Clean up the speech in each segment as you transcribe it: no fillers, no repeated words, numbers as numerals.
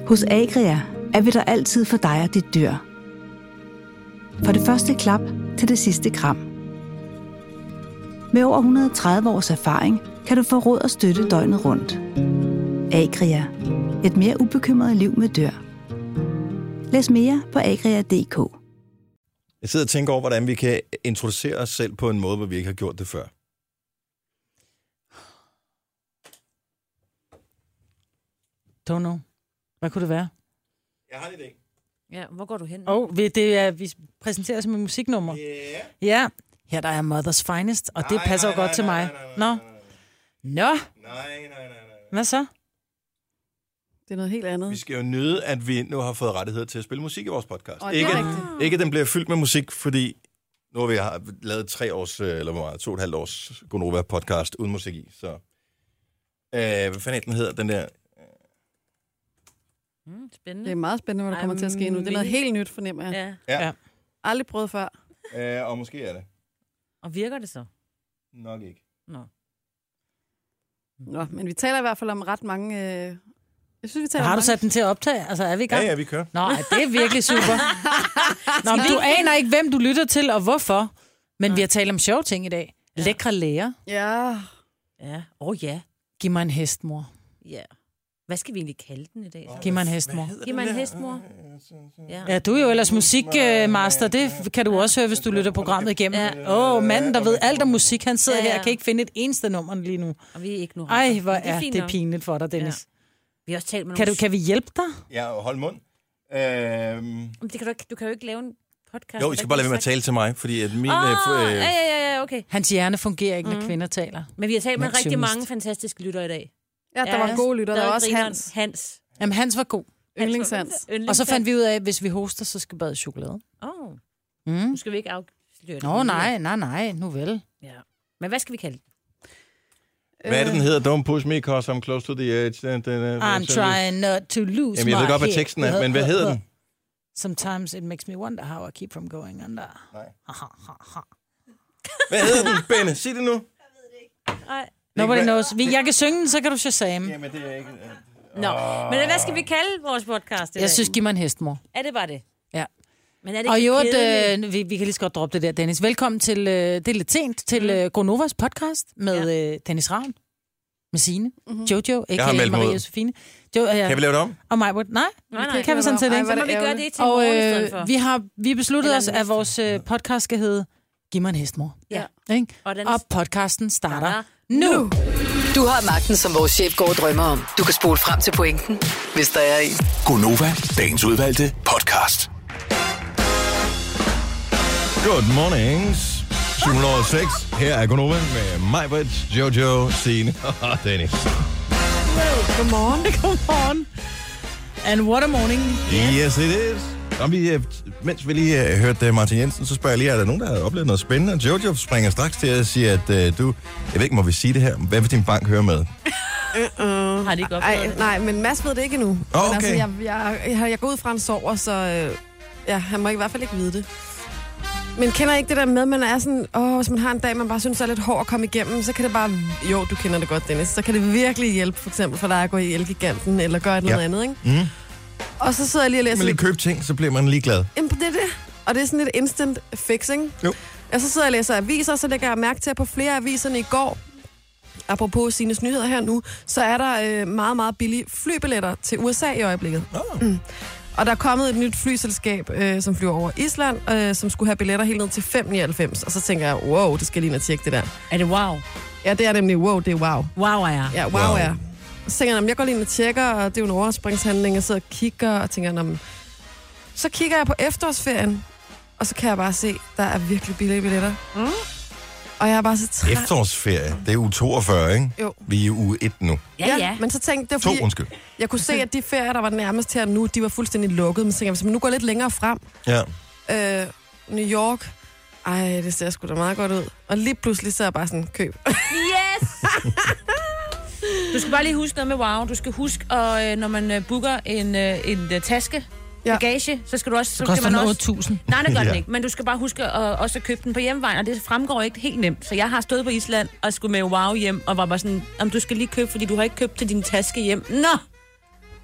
Hos Agria er vi der altid for dig og dit dyr. Fra det første klap til det sidste kram. Med over 130 års erfaring kan du få råd og støtte døgnet rundt. Agria. Et mere ubekymret liv med dyr. Læs mere på agria.dk. Jeg sidder og tænker over, hvordan vi kan introducere os selv på en måde, hvor vi ikke har gjort det før. Don't know. Hvad kunne det være? Jeg har en idé. Ja, hvor går du hen? Vi præsenterer som et musiknummer. Yeah. Ja, her der er Mother's Finest, og det passer jo godt til mig. Nå. Nej. Hvad så? Det er noget helt andet. Vi skal jo nyde, at vi nu har fået rettighed til at spille musik i vores podcast. Ikke at den bliver fyldt med musik, fordi nu har vi lavet 3 års, eller hvor meget, 2,5 års Gonova podcast uden musik i. Så hvad fanden den hedder, den der? Spændende. Det er meget spændende, hvad der kommer til at ske nu. Det er noget helt nyt, fornemmer jeg. Ja. Aldrig prøvet før. Og måske er det. Og virker det så? Nok ikke. Nå, men vi taler i hvert fald om ret mange... Jeg synes, vi taler har du sat den til at optage? Altså, er vi i gang? Ja, vi kører. Nå, det er virkelig super. Nå, men du aner ikke, hvem du lytter til, og hvorfor. Men vi har talt om sjove ting i dag. Lækre læger. Ja. Ja. Ja. Giv mig en hest, mor. Ja. Hvad skal vi egentlig kalde den i dag? Giv mig en hest, mor. Giv mig en hest, mor. Ja, du er jo ellers musikmaster. Det kan du også høre, hvis du lytter programmet igennem. Manden, der ved alt om musik, han sidder her og kan ikke finde et eneste nummer lige nu. Og vi er ikke nu. Ej, hvor er det pinligt for dig, Dennis. Ja. Vi har også talt med Kan vi hjælpe dig? Ja, hold mund. Du kan jo ikke lave en podcast. Jo, I skal bare lade være med at tale til mig, fordi at min... Ja, okay. Hans hjerne fungerer ikke, når kvinder taler. Men vi har talt med rigtig mange fantastiske lytter i dag. Ja, der var gode lytter. Der var også Hans. Jamen, Hans var god. Yndlingshans. Og så fandt vi ud af, at hvis vi hoster, så skal bade chokolade. Nu skal vi ikke afsløre det. Nej, nu vel. Ja. Men hvad skal vi kalde det? Hvad er det, den hedder? Don't push me, cause I'm close to the edge. I'm trying not to lose Jamen, jeg ved godt, hvad teksten er, men hvad hedder den? Sometimes it makes me wonder how I keep from going under. Nej. Hvad hedder den, Benne? Sig det nu. Jeg ved det ikke. Nej. Nobody knows. Jeg kan synge den, så kan du shazam. Jamen, det er ikke... Nå, men hvad skal vi kalde vores podcast? Jeg synes, giv mig en hest, mor. Er det bare det? Ja. Men er det og jo, vi kan lige så godt droppe det der, Dennis. Velkommen til, det er lidt sent, til Gonovas podcast med Dennis Ravn, med Signe, Jojo, a.k.a. Maria Josefine. Kan vi lave det om? Og mig, nej, det kan vi sådan set ikke. Så må vi gøre det til morgen i stedet for. Vi besluttet os, at vores podcast skal hedde Giv mig en hest, mor. Ja. Og podcasten starter nu. Du har magten, som vores chef går og drømmer om. Du kan spole frem til pointen, hvis der er en. Gonova, dagens udvalgte podcast. Good mornings. 706. Her er Gonova med mig, Britt, Jojo, Signe og Dennis. Godmorgen. And what a morning. Yes, it is. Og mens vi lige hørte Martin Jensen, så spørger jeg lige, er der nogen, der har oplevet noget spændende? Jojo springer straks til at sige, at jeg ved ikke, må vi sige det her, hvad vil din bank høre med? Har de ikke oplevet det? Nej, men Mads ved det ikke endnu. Okay. Men altså, jeg går ud fra, en sover, så han må i hvert fald ikke vide det. Men kender ikke det der med, man er sådan, hvis man har en dag, man bare synes er lidt hård at komme igennem, så kan det bare, jo, du kender det godt, Dennis, så kan det virkelig hjælpe, for eksempel for dig at gå i Elgiganten, eller gøre noget andet, ikke? Mm. Og så sidder jeg lige og læser... Man lige købe ting, så bliver man lige glad. Jamen, det er det. Og det er sådan et instant fixing. Jo. Og så sidder jeg og læser aviser, så lægger jeg mærke til, at på flere af aviserne i går, apropos Sines nyheder her nu, så er der meget, meget billige flybilletter til USA i øjeblikket. Og der er kommet et nyt flyselskab, som flyver over Island, som skulle have billetter helt ned til 5,99. Og så tænker jeg, wow, det skal lige ind og tjekke det der. Er det wow? Ja, det er nemlig wow, det er wow. Wow er jeg. Ja, wow er. Så tænker jeg, jeg går lige ind og tjekker, og det er jo en overspringshandling. Jeg sidder og kigger, og tænker, så kigger jeg på efterårsferien, og så kan jeg bare se, der er virkelig billige billetter. Mm. Og jeg er bare så træt. Efterårsferie, det er uge 42, ikke? Jo. Vi er i uge 1 nu. Ja. Men så tænkte jeg, fordi jeg kunne se, at de ferier, der var nærmest her nu, de var fuldstændig lukket. Men så tænkte jeg, hvis man nu går lidt længere frem, New York, det ser sgu da meget godt ud. Og lige pludselig så er jeg bare sådan, køb. Yes! Du skal bare lige huske noget med wow. Du skal huske, når man booker en taske, bagage, så skal du også... Så koster den 8.000. Nej, det gør den ikke. Men du skal bare huske også at købe den på hjemvejen, og det fremgår ikke helt nemt. Så jeg har stået på Island og skulle med wow hjem, og var bare sådan, du skal lige købe, fordi du har ikke købt til din taske hjem. Nå!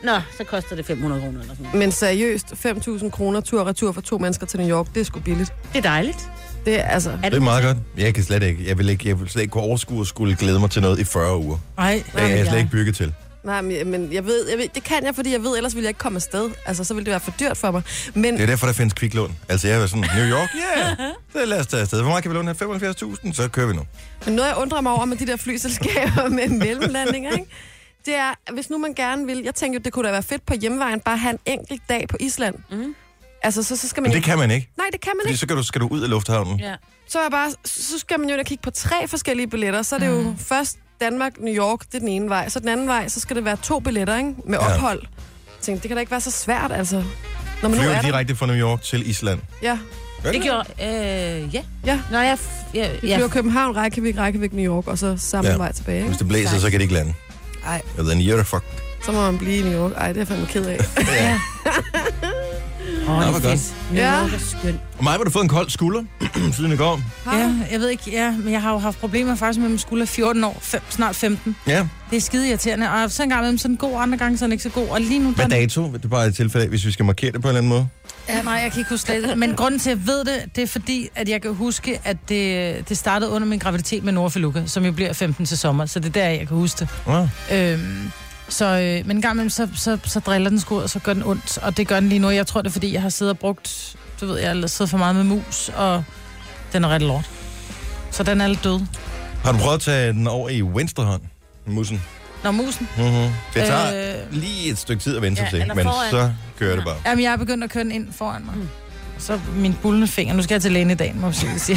Nå, så koster det 500 kroner eller sådan noget. Men seriøst, 5.000 kroner tur og retur for 2 mennesker til New York, det er sgu billigt. Det er dejligt. Det er altså... Det er meget godt. Jeg kan slet ikke. Jeg vil slet ikke kunne overskue at skulle glæde mig til noget i 40 uger. Nej, Det er jeg slet ikke bygget til. Nej, men jeg ved, det kan jeg, fordi jeg ved, ellers ville jeg ikke komme afsted. Altså, så ville det være for dyrt for mig. Men Det er derfor, der findes kviklån. Altså, jeg er sådan, New York, det lad os tage afsted. Hvor meget kan vi låne her? 75.000, så kører vi nu. Men noget, jeg undrer mig over med de der flyselskaber med mellemlandinger, ikke? Det er, hvis nu man gerne vil... Jeg tænker, det kunne da være fedt på hjemvejen, bare have en enkelt dag på Island. Mm. Altså, så skal man Men det kan man ikke. Nej, det kan man Fordi ikke. så skal du ud af lufthavnen. Ja. Så skal man jo ind og kigge på 3 forskellige billetter. Så er det jo først Danmark, New York, det er den ene vej. Så den anden vej, så skal det være 2 billetter, ikke? Med ophold. Jeg tænkte, det kan da ikke være så svært, altså. Når man Flyver nu er direkte fra New York til Island. Ja. Det gjorde... ja. Nå, Vi flyver København, Reykjavik, New York, og så samme vej tilbage, ikke? Hvis det blæser, så kan det ikke lande. Ej. Jeg ved, you're fuck. Så må man blive i New York. Ej, det er jeg fandme ked af. Ja. Åh, det er fedt. godt. New Ja. York er skønt. Og mig har du fået en kold skulder siden i går. Ja, jeg ved ikke, men jeg har jo haft problemer faktisk med min skulder 14 år, snart 15. Ja. Det er skide irriterende, og så en gang med sådan god, andre gange så er den ikke så god. Og lige nu... Hvad dato? Det er bare et tilfælde, hvis vi skal markere det på en eller anden måde. Ja, nej, jeg kan ikke huske det. Men grunden til, at jeg ved det, det er fordi, at jeg kan huske, at det startede under min graviditet med Nora Feluca, som jo bliver 15 til sommer. Så det er der, jeg kan huske det. Ja. Men en gang imellem, så driller den sgu ud, og så gør den ondt. Og det gør den lige nu. Jeg tror, det er fordi, jeg har siddet og brugt... Du ved, jeg har siddet for meget med mus, og den er ret lort. Så den er lidt død. Har du prøvet at tage den over i venstre hånd? Musen? Nå, musen. Det tager lige et stykke tid at vente sig til, eller men foran. så kører det bare. Jamen, jeg er begyndt at køre den ind foran mig. Så min bullende finger. Nu skal jeg til lægen i dag, må jeg sige.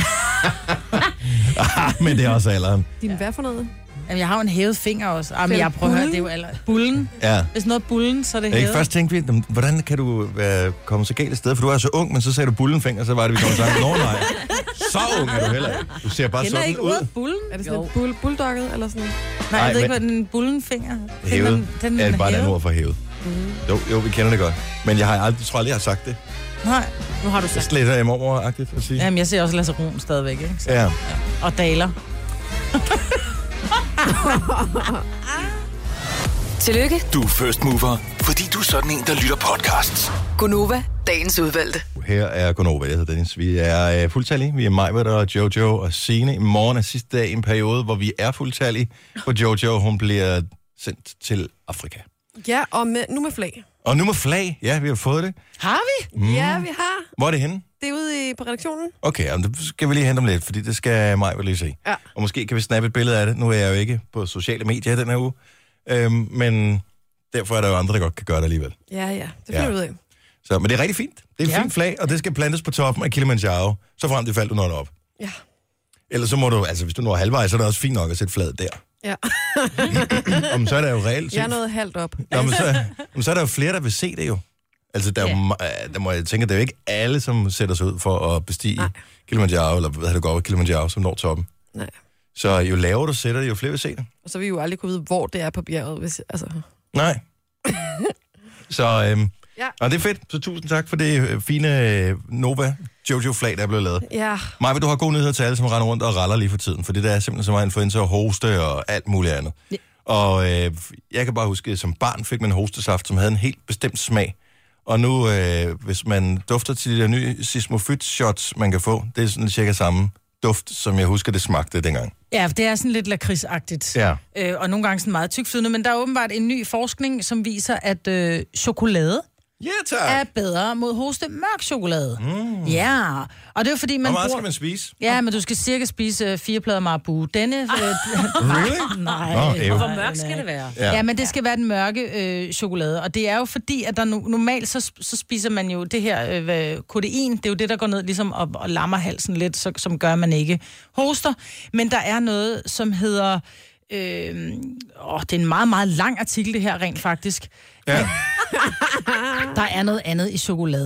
Men det er også alderen. Din hvad for noget? Jamen, jeg har jo en hævet finger også. Men jeg prøver at høre, det er jo alder. Bullen. Ja. Hvis noget er bullen, så er det Ikke? hævet. Først tænkte vi, hvordan kan du komme så galt et sted? For du er så ung, men så sagde du bullenfinger, så var det, vi kom sammen. Nå nej, så ung er du heller ikke. Du ser bare Kender sådan ikke ud. ordet bullen? Er det sådan et bulldogget eller sådan noget? Nej, jeg ved ikke, men- hvad den bullenfinger... Hævet Den er bare et andet hævet. ord for hævet. Jo, vi kender det godt. Men jeg tror aldrig, jeg har sagt det. Nej. Nu har du Det sagt. slet er mormor-agtigt at sige. Jamen, jeg ser også Lasse Ron stadigvæk, ikke? Så. Ja. Og daler. Tillykke, Du er first mover, fordi du er sådan en, der lytter podcasts. Gunova, dagens udvalgte. Her er Gunova, jeg hedder Dennis. Vi er fuldtallige. Vi er Majbert og Jojo og Signe. I morgen er sidste dag i en periode, hvor vi er fuldtallige. For Jojo, hun bliver sendt til Afrika. Ja, og nu med flag. Og nu med flag. Ja, vi har fået det. Har vi? Ja, vi har. Hvor er det henne? Det er ude på redaktionen. Okay, jamen, det skal vi lige hente om lidt, fordi det skal Majbert lige se. Ja. Og måske kan vi snappe et billede af det. Nu er jeg jo ikke på sociale medier den her uge. Men derfor er der jo andre, der godt kan gøre det alligevel. Ja, det finder vi ud af. Så, men det er rigtig fint. Det er et fint flag, og det skal plantes på toppen af Kilimanjaro, så frem det faldt du når det op. Ja. Ellers så må du, altså hvis du når halvvejs, så er det også fint nok at sætte fladet der. Ja. Om så er der jo reelt set... Jeg er noget halvt op. Nå, men så er der jo flere, der vil se det jo. Altså, der må jeg tænke, at det er jo ikke alle, som sætter sig ud for at bestige Kilimanjaro, eller hvad hedder det går over Kilimanjaro, som når toppen. Nej. Så jo lavere du sætter det, jo flere vil se det. Og så vil vi jo aldrig kunne vide, hvor det er på bjerget. Hvis, altså. Nej. Så, og det er fedt. Så tusind tak for det fine Nova Jojo-flag, der er blevet lavet. Ja. Maja, du har gode nyheder til alle, som render rundt og raller lige for tiden, for det der er simpelthen så meget influenza og hoste og alt muligt andet. Ja. Og jeg kan bare huske, at som barn fik man hostesaft, som havde en helt bestemt smag. Og nu, hvis man dufter til de der nye Sismofyt-shots, man kan få, det er sådan cirka samme duft, som jeg husker, det smagte dengang. Ja, det er sådan lidt lakridsagtigt. Ja. Og nogle gange sådan meget tykflydende, men der er åbenbart en ny forskning, som viser, at chokolade Ja, er tak. bedre mod hoste mørk chokolade. Ja, og det er jo fordi, man Hvor meget bruger... skal man spise? Ja, men du skal cirka spise 4 plader Marabou. Denne... Really? Nej. Nå, Hvor mørk skal det være? Ja, men det skal være den mørke chokolade. Og det er jo fordi, at der normalt så spiser man jo det her kodein. Det er jo det, der går ned ligesom og lammer halsen lidt, som gør, at man ikke hoster. Men der er noget, som hedder... det er en meget, meget lang artikel, det her rent faktisk. Ja. Der er noget andet i chokolade,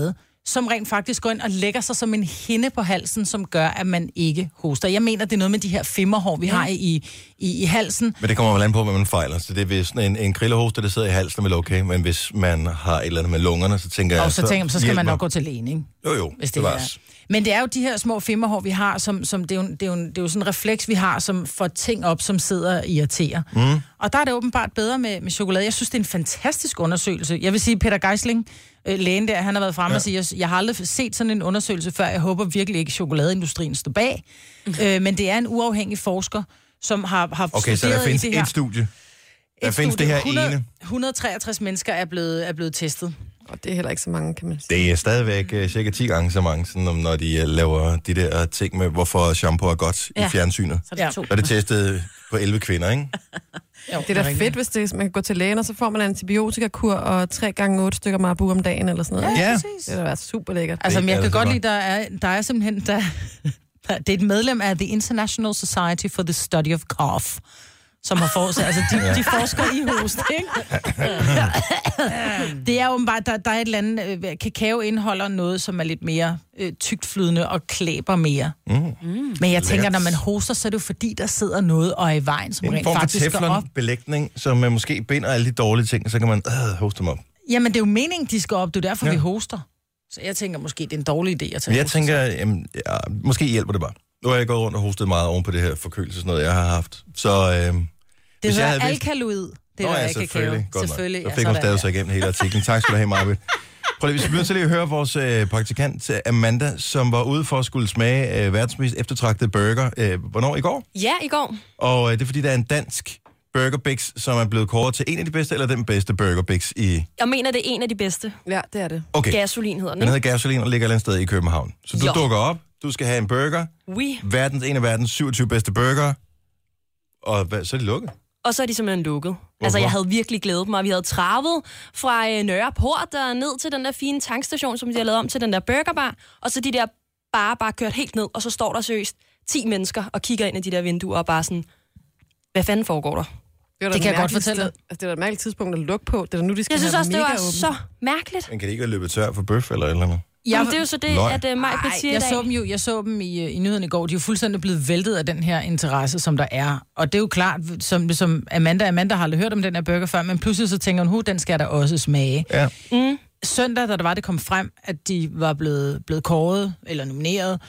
som rent faktisk går ind og lægger sig som en hinde på halsen, som gør, at man ikke hoster. Jeg mener, det er noget med de her femmerhår, vi har i halsen. Men det kommer vel an på, hvad man fejler. Så det er hvis en grillehoster, der sidder i halsen, er vel okay. Men hvis man har et eller andet med lungerne, så tænker jeg... Så skal man nok gå til lægen, ikke? Jo, hvis det er. Men det er jo de her små femmerhår, vi har, som det er jo sådan en refleks, vi har, som får ting op, som sidder og irriterer. Og der er det åbenbart bedre med chokolade. Jeg synes, det er en fantastisk undersøgelse. Jeg vil sige, Peter Geisling, lægen der, han har været fremme og siger, jeg har aldrig set sådan en undersøgelse før. Jeg håber virkelig ikke, chokoladeindustrien står bag. Men det er en uafhængig forsker, som har okay, studeret så der findes i det her. et studie. Der findes det her 163 mennesker er blevet testet. Og det er heller ikke så mange, kan man sige. Det er stadigvæk cirka 10 gange så mange, sådan, når de laver de der ting med, hvorfor shampoo er godt i fjernsynet. Så er det testet på 11 kvinder, ikke? Jo, det er da fedt, hvis man kan gå til lægen, og så får man en antibiotikakur og 3 gange 8 stykker Marabou om dagen, eller sådan noget. Ja. Det er da været super lækkert. Altså, jeg kan godt lide, der er simpelthen... det er et medlem af The International Society for the Study of Cough, som har fortsat. Altså, de forsker i host, ikke? Det er åbenbart, der er et eller andet... kakao indeholder noget, som er lidt mere tygtflydende og klæber mere. Men jeg tænker, når man hoster, så er det jo fordi, der sidder noget og er i vejen, som rent faktisk skal op. En form for teflonbelægning, som måske binder alle de dårlige ting, så kan man hoste dem op. Jamen, det er jo meningen, de skal op. Det er derfor, vi hoster. Så jeg tænker måske, det er en dårlig idé at tage. Jeg tænker, måske hjælper det bare. Nu har jeg gået rundt og hostet meget oven på det her forkølelse, noget jeg har haft. Så det hedder alkaloid. Det er der selvfølgelig. Selvfølgelig. Så fik hun stadig sig igennem hele artiklen. Tak skal du have, Marbet. Prøv lige, vi bliver så lige at høre vores praktikant Amanda, som var ude for at skulle smage verdens mest eftertragtede burger. Hvornår? I går? Ja, i går. Og det er fordi, der er en dansk Burger Bix, som er blevet kåret til en af de bedste, eller den bedste Burger Bix i... Jeg mener, det er en af de bedste. Ja, det er det. Okay. Gasolin hedder den. Den hedder Gasolin og ligger et eller andet sted i København. Så du dukker op, du skal have en burger. Oui. En af verdens 27 bedste burger. Og så er de lukket. Og så er de simpelthen lukket. Hvorfor? Altså, jeg havde virkelig glædet mig. Vi havde travet fra Nørreport og ned til den der fine tankstation, som de har lavet om til den der burgerbar. Og så de der bare kørt helt ned, og så står der seriøst 10 mennesker og kigger ind i de der vinduer og bare sådan, hvad fanden foregår der? Det kan jeg godt fortælle. Altså, det er da et mærkeligt tidspunkt at lukke på. Det er da nu, de skal jeg synes have også, det var åben. så mærkeligt. Men kan de ikke være løbet tør for bøf eller et eller andet? Jamen, det er jo så det, at mig siger jeg så dem i nyhederne i går. De er jo fuldstændig blevet væltet af den her interesse, som der er. Og det er jo klart, som Amanda har aldrig hørt om den her burger før, men pludselig så tænker hun, den skal der også smage. Ja. Søndag, da det kom frem, at de var blevet kåret eller nomineret,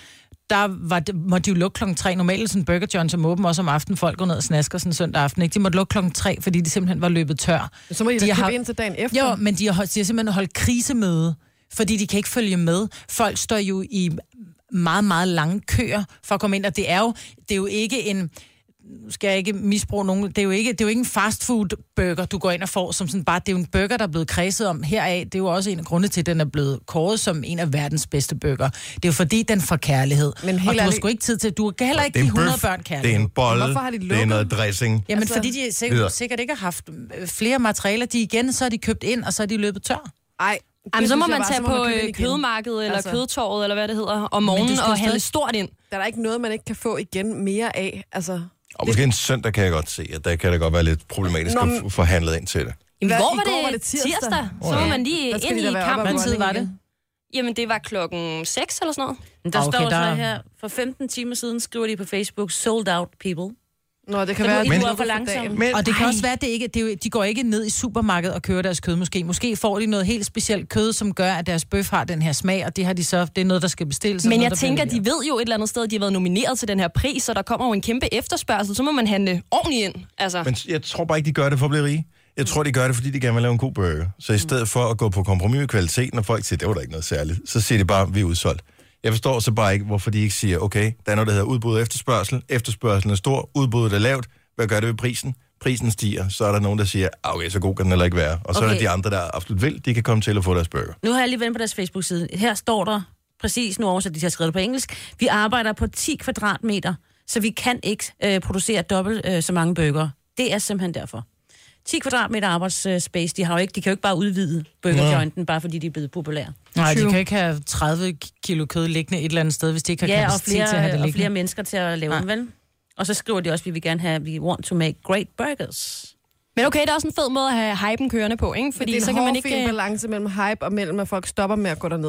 måtte de jo lukke klokken 3. Normalt sådan Burger John som åben også om aftenen. Folk går ned og snasker sådan søndag aften. Ikke? De måtte lukke klokken 3, fordi de simpelthen var løbet tør. Så må I da købe ind til dagen efter. Jo, men de har simpelthen holdt krisemøde, fordi de kan ikke følge med. Folk står jo i meget, meget lange køer for at komme ind, og det er jo ikke en... skal jeg ikke misbruge nogen. Det er jo ikke en fastfood burger, du går ind og får, som sådan bare, det er jo en burger, der er blevet kredset om heraf. Det er jo også en af grunde til, at den er blevet kåret som en af verdens bedste burger. Det er jo fordi, den får kærlighed. Men og du har sgu ikke tid til, du kan heller ikke give 100 børn kærlighed. Det er en bolle, det er noget dressing. Jamen, altså, fordi de sikkert ikke har haft flere materialer, så er de købt ind, og så er de løbet tør. Ej. Jamen, så må man tage på kødmarkedet eller kødtorvet, eller hvad det hedder, om morgenen og handle stort ind. Der er der ikke noget, man ikke kan få igen mere af. Altså, og måske en søndag kan jeg godt se, at der kan det godt være lidt problematisk at få handlet ind til det. Jamen, hvor var det tirsdag? Så var man lige ind i kampen. Hvad tid var det? Jamen, det var klokken 6 eller sådan noget. Men der står så her, for 15 timer siden skriver de på Facebook, sold out people. Nå, det kan være, at du er for langsomt. Og det kan også være, at de går ikke ned i supermarkedet og køber deres kød måske. Måske får de noget helt specielt kød, som gør, at deres bøf har den her smag, og det har de så, det er noget, der skal bestilles. Men jeg tænker, de ved jo et eller andet sted, at de har været nomineret til den her pris, så der kommer jo en kæmpe efterspørgsel, så må man handle ordentligt ind. Altså. Men jeg tror bare ikke, de gør det for at blive rige. Jeg tror, de gør det, fordi de gerne vil lave en god burger. Så i stedet for at gå på kompromis med kvaliteten, og folk siger, det var da ikke noget særligt, så siger de bare, vi er udsolgt. Jeg forstår så bare ikke, hvorfor de ikke siger, okay, der er noget, der hedder udbud og efterspørgsel. Efterspørgselen er stor, udbuddet er lavt. Hvad gør det ved prisen? Prisen stiger, så er der nogen, der siger, okay, så god kan den heller ikke være. Og så er der de andre, der absolut vil, de kan komme til at få deres burger. Nu har jeg lige vendt på deres Facebook-side. Her står der præcis nu oversat, de har skrevet det på engelsk. Vi arbejder på 10 kvadratmeter, så vi kan ikke producere dobbelt så mange burger. Det er simpelthen derfor. 10 kvadratmeter arbejdsspace, de kan jo ikke bare udvide burgerjointen, bare fordi de er blevet populære. Nej, de kan ikke have 30 kilo kød liggende et eller andet sted, hvis de ikke har kapacitet til at have det liggende. Og flere mennesker til at lave dem, vel? Og så skriver de også, at vi vil gerne have, we want to make great burgers. Men okay, det er også en fed måde at have hypen kørende på, ikke? Fordi det er så kan man ikke... en balance mellem hype og mellem, at folk stopper med at gå derned.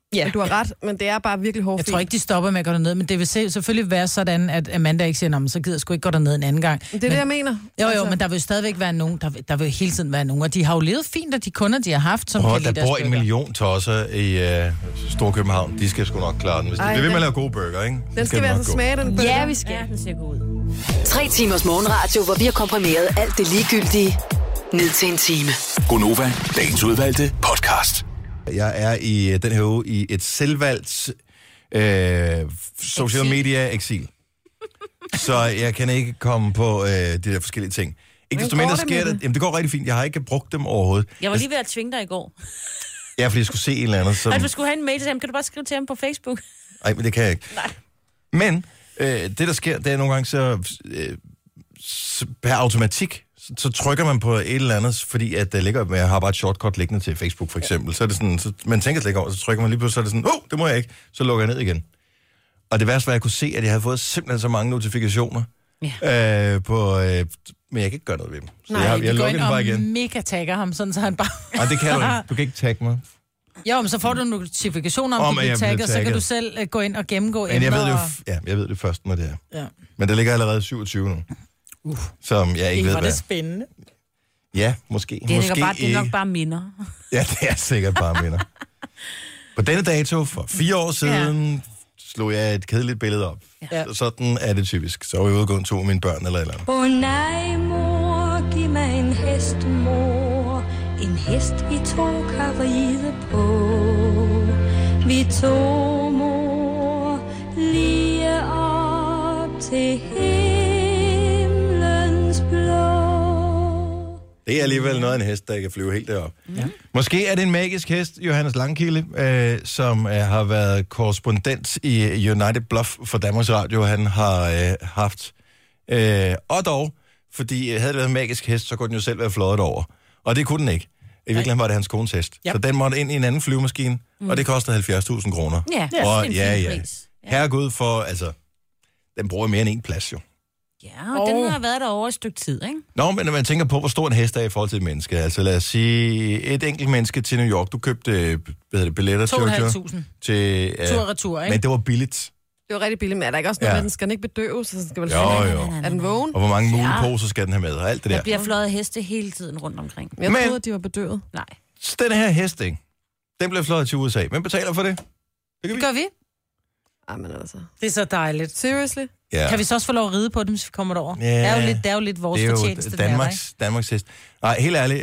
Men du har ret, men det er bare virkelig hårdt. Jeg tror ikke, de stopper med at gå derned, men det vil selvfølgelig være sådan, at Amanda ikke siger, så gider jeg sgu ikke gå derned en anden gang. Det er det, jeg mener. Jo, men der vil jo stadigvæk være nogen, der vil hele tiden være nogen, og de har jo levet fint, og de kunder, de har haft, som kan lide deres der bor burger. 1 million tosser i Storkøbenhavn. De skal sgu nok klare den. Hvis de bliver ved med at lave gode burger, ikke? Den skal vi altså smage, den burger. Ja, vi skal. Ja, den ser god ud. 3 timers morgenradio, hvor vi har komprimeret alt det ligegyldige ned til en time. Gonova, dagens udvalgte podcast. Jeg er i den her uge i et selvvalgt social media eksil. Så jeg kan ikke komme på de der forskellige ting. Ikke desto mindre sker det. Jamen, det går rigtig fint. Jeg har ikke brugt dem overhovedet. Jeg var lige ved at tvinge dig i går. Ja, fordi jeg skulle se en eller anden. Som... Og du skulle have en mail til ham. Kan du bare skrive til ham på Facebook? Nej, men det kan jeg ikke. Nej. Men det, der sker, det er nogle gange så per automatik, så trykker man på et eller andet, fordi at det ligger med at have bare et shortcut liggende til Facebook for eksempel. Så er det sådan, så man tænker slet ikke over, så trykker man lige på, så er det sådan, det må jeg ikke. Så lukker jeg ned igen. Og det værste var, at jeg kunne se, at jeg havde fået simpelthen så mange notifikationer. Ja. Men jeg kan ikke gøre noget ved dem. Så jeg lukker den bare igen. Mega tagger ham, sådan så han bare... Nej, det kan du ikke. Du kan ikke tagge mig. Jo, men så får du en notifikation om du bliver tagget, så kan du selv gå ind og gennemgå men jeg ved det jeg ved det først, når det er. Ja. Men der ligger allerede 27 nu. Som jeg ikke ved, hvad. Det er spændende. Ja, måske. Det måske er nok bare minder. Ja, det er sikkert bare minder. På denne dato, for 4 år siden, slog jeg et kedeligt billede op. Ja. Sådan er det typisk. Så var jeg ude og gå en tur med mine børn eller et eller andet. Nej, mor, giv mig en hest, mor. En hest, vi to kan ride på. Vi to, mor, lige op til himlens blå. Det er alligevel noget af en hest, der kan flyve helt derop. Ja. Måske er det en magisk hest, Johannes Langkilde, som har været korrespondent i United Bluff for Danmarks Radio. Han har haft. Og dog, fordi havde det været en magisk hest, så kunne den jo selv være fløjet over. Og det kunne den ikke. I virkeligheden var det hans kones hest. Yep. Så den måtte ind i en anden flyvemaskine, og det kostede 70.000 kroner. Ja, og det er en fin pris. Herregud for, den bruger mere end en plads jo. Ja, og den har været der over et stykke tid, ikke? Nå, men når man tænker på, hvor stor en hest er i forhold til et menneske. Altså lad os sige, et enkelt menneske til New York. Du købte, billetter til 2.500 til tur og retur, ikke? Men det var billigt. Det var rigtig billigt, men er der ikke også noget med, den skal den ikke bedøves? Så skal vel jo. Er den vågen? Og hvor mange muleposer skal den have med, og alt det der. Der bliver fløjet heste hele tiden rundt omkring. Jeg troede, at de var bedøvet. Nej. Så den her hest, ikke? Den bliver fløjet til USA. Hvem betaler for det? Det gør vi. Jamen altså. Det er så dejligt. Seriously? Ja. Kan vi så også få lov at ride på dem, hvis vi kommer derover? Ja. Det er jo lidt vores fortjeneste. Det er jo Danmarks hest. Nej, helt ærligt.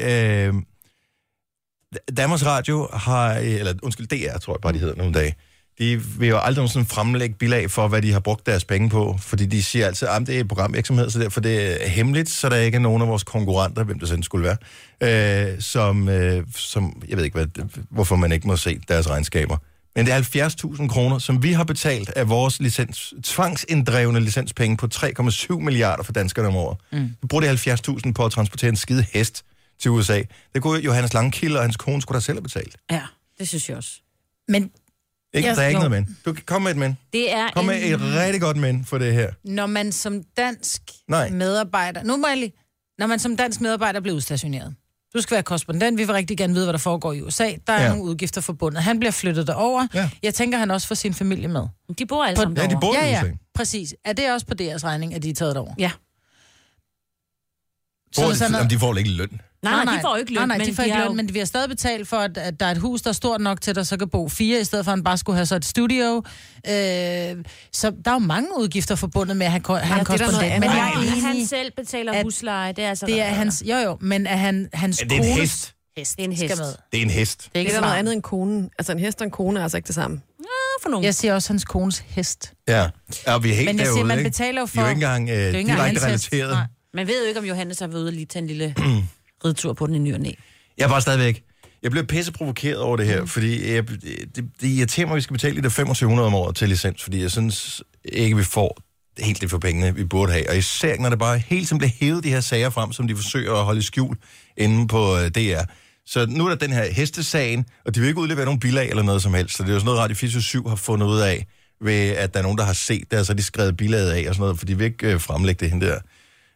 Danmarks Radio har, DR, tror jeg bare, de hedder nogle dage. De vil jo aldrig sådan fremlægge bilag for, hvad de har brugt deres penge på, fordi de siger altid, at det er programvirksomhed, så derfor det er hemmeligt, så der ikke er nogen af vores konkurrenter, hvem det sådan skulle være, som jeg ved ikke, hvorfor man ikke må se deres regnskaber. Men det er 70.000 kroner, som vi har betalt af vores tvangsinddrevne licenspenge på 3,7 milliarder for danskerne om året. Så bruger de 70.000 på at transportere en skide hest til USA. Det kunne Johannes Langkilde og hans kone skulle da selv have betalt. Ja, det synes jeg også. Men ikke, der er ikke noget men. Du kan komme med et men. Det er kom med et rigtig godt men for det her. Når man som dansk medarbejder... Når man som dansk medarbejder bliver udstationeret. Du skal være korrespondent. Vi vil rigtig gerne vide, hvad der foregår i USA. Der er nogle udgifter forbundet. Han bliver flyttet derover. Ja. Jeg tænker, han også får sin familie med. De bor alle sammen derovre. Ja, de bor i USA. Præcis. Er det også på deres regning, at de er taget derover? Ja. De får ikke løn. Nej, de får ikke løn. Nej, de får ikke løn, men vi har stadig betalt for, at der er et hus, der er stort nok til, at der så kan bo 4, i stedet for at han bare skulle have så et studio. Så der er jo mange udgifter forbundet med, at han korrespondent. Men han selv betaler husleje, det er altså... Det er hans... Jo, men er hans kones... Det er en hest. Det er en hest. Det er en hest. Det er noget andet end konen. Altså en hest og en kone er altså ikke det samme. Ja, for nogen. Jeg siger også hans kones hest. Ja, og vi er helt men jeg siger, man betaler jo for... De er jo ikke engang direkte relateret. Man ved jo ikke, om Johannes har været ude og lige tage en lille ridtur på den i ny og næ. Jeg er bare stadigvæk... Jeg blev pisseprovokeret over det her, fordi det irriterer mig, at vi skal betale lidt af 2500 om året til licens, fordi jeg synes ikke, vi får helt det for pengene, vi burde have. Og især, når det bare hele tiden bliver hævet de her sager frem, som de forsøger at holde i skjul inde på DR. Så nu er der den her hestesagen, og de vil ikke udlevere nogen bilag eller noget som helst. Så det er jo sådan noget, Radio 24/7 har fundet ud af, ved at der er nogen, der har set det, og så har de skrevet bilaget af og sådan noget, for de vil ikke fremlægge det hen der.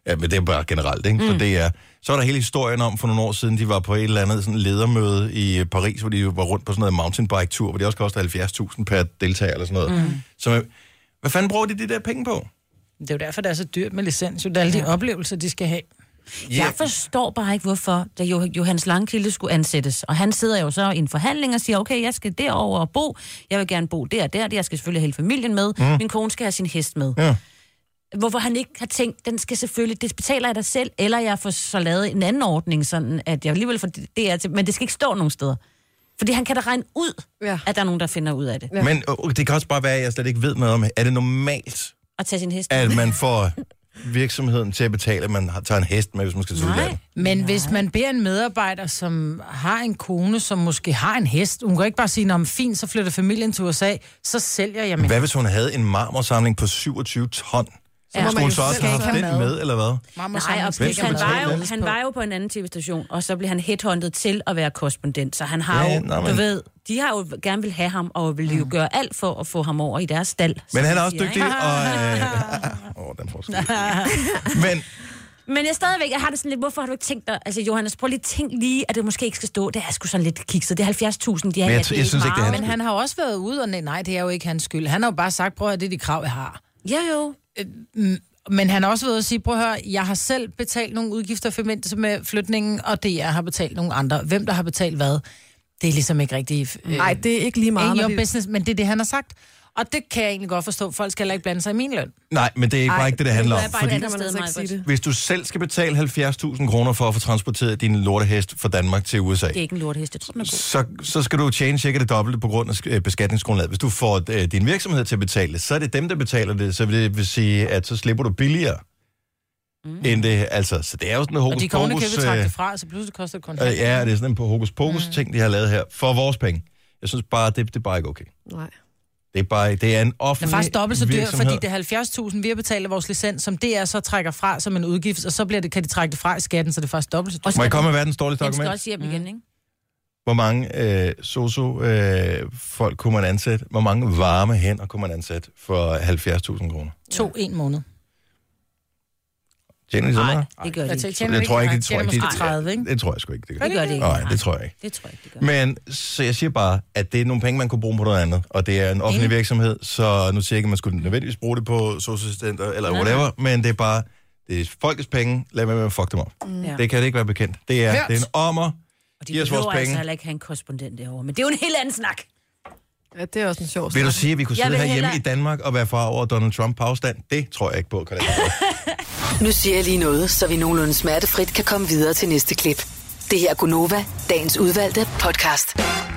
Ja, men det er bare generelt, ikke? For det er... Så er der hele historien om, for nogle år siden, de var på et eller andet sådan ledermøde i Paris, hvor de var rundt på sådan noget mountainbike-tur, hvor det også koster 70.000 per deltager eller sådan noget. Så hvad fanden bruger de der penge på? Det er jo derfor, det er så dyrt med licens. Det er alle de oplevelser, de skal have. Jeg forstår bare ikke, hvorfor da Johannes Langkilde skulle ansættes. Og han sidder jo så i en forhandling og siger, okay, jeg skal derover og bo. Jeg vil gerne bo der. Jeg skal selvfølgelig have hele familien med. Min kone skal have sin hest med. Ja. Hvorfor han ikke har tænkt, den skal selvfølgelig, det betaler jeg dig selv, eller jeg får så lavet en anden ordning, sådan at jeg alligevel får det er til, men det skal ikke stå nogen steder. Fordi han kan da regne ud, at der er nogen, der finder ud af det. Ja. Men det kan også bare være, at jeg slet ikke ved noget om, er det normalt, at tage sin hest, at man får virksomheden til at betale, at man tager en hest med, hvis man skal til udlandet? Men hvis man beder en medarbejder, som har en kone, som måske har en hest, hun kan ikke bare sige, fint, så flytter familien til USA, så sælger jeg min. Hvad hvis hun havde en marmorsamling på 27 ton? Så skulle hun så også have haft den med, eller hvad? Nej, og han var jo på en anden tv-station, og så blev han headhunted til at være korrespondent. Så han har du ved, de har jo gerne vil have ham, og vil jo gøre alt for at få ham over i deres stald. Men han er også dygtig, og... den får Men jeg har det sådan lidt, hvorfor har du ikke tænkt dig... Altså, Johannes, prøv lige tænk lige, at det måske ikke skal stå. Det er sgu sådan lidt kikset. Det er 70.000, de har. Jeg synes ikke, det er men han har også været ude, og nej, det er jo ikke hans skyld. Han har jo bare sagt, prøv at det er de krav, jeg har. Ja, jo. Men han har også været at sige, prøv at høre, jeg har selv betalt nogle udgifter i forbindelse med flytningen, og det jeg har betalt nogle andre. Hvem der har betalt hvad, det er ligesom ikke rigtig... Nej, det er ikke lige meget. Business, men det er det, han har sagt. Og det kan jeg egentlig godt forstå. Folk skal heller ikke blande sig i min løn. Nej, men det er bare ikke det handler om. Fordi hvis du selv skal betale 70.000 kroner for at få transporteret din lortehest fra Danmark til USA... Det er ikke en lortehest, jeg tror, den er god. Så skal du tjene cirka det dobbelte på grund af beskatningsgrundlaget. Hvis du får din virksomhed til at betale det, så er det dem, der betaler det. Så det vil sige, at så slipper du billigere end det. Altså, så det er jo sådan en hokus-pokus... Og de kan ikke trække det fra, så pludselig koster det kun... Ja, det er sådan en hokus-pokus-ting, de har lavet her. For vores penge. Jeg synes bare, det er bare ikke okay. Nej. Det er en offentlig. Det er faktisk dobbelt så dyrt, fordi det er 70.000, vi har betalt vores licens, som DR så trækker fra som en udgift, og så kan de trække det fra i skatten, så det er faktisk dobbelt så dyrt. Må jeg komme med verdens dårligste argument? Jeg skal også sige igen, ikke? Hvor mange sosu-folk kunne man ansætte? Hvor mange varme hænder kunne man ansætte for 70.000 kroner? 2 1 måned. Tjener de så meget? Nej, det gør de ikke. Jeg tror ikke, det tror jeg sgu ikke. Det gør de ikke. Nej, det tror jeg ikke. Det tror jeg ikke, det gør. Men så jeg siger bare, at det er nogle penge, man kunne bruge på noget andet. Og det er en offentlig virksomhed, så nu siger jeg ikke, at man skulle nødvendigvis bruge det på sosu-assistenter eller whatever, men det er bare, det er folkets penge. Lad være med at fuck dem op. Det kan det ikke være bekendt. Det er en ommer. Og de behøver altså heller ikke have en korrespondent derovre. Men det er jo en helt anden snak. Ja, det er også en sjov snak. Vil du sige, at vi kunne sidde herhjemme i Danmark og være fra over Donald Trump på afstand? Det tror jeg ikke på, kan det Nu siger jeg lige noget, så vi nogenlunde smertefrit kan komme videre til næste klip. Det her er Gunova, dagens udvalgte podcast.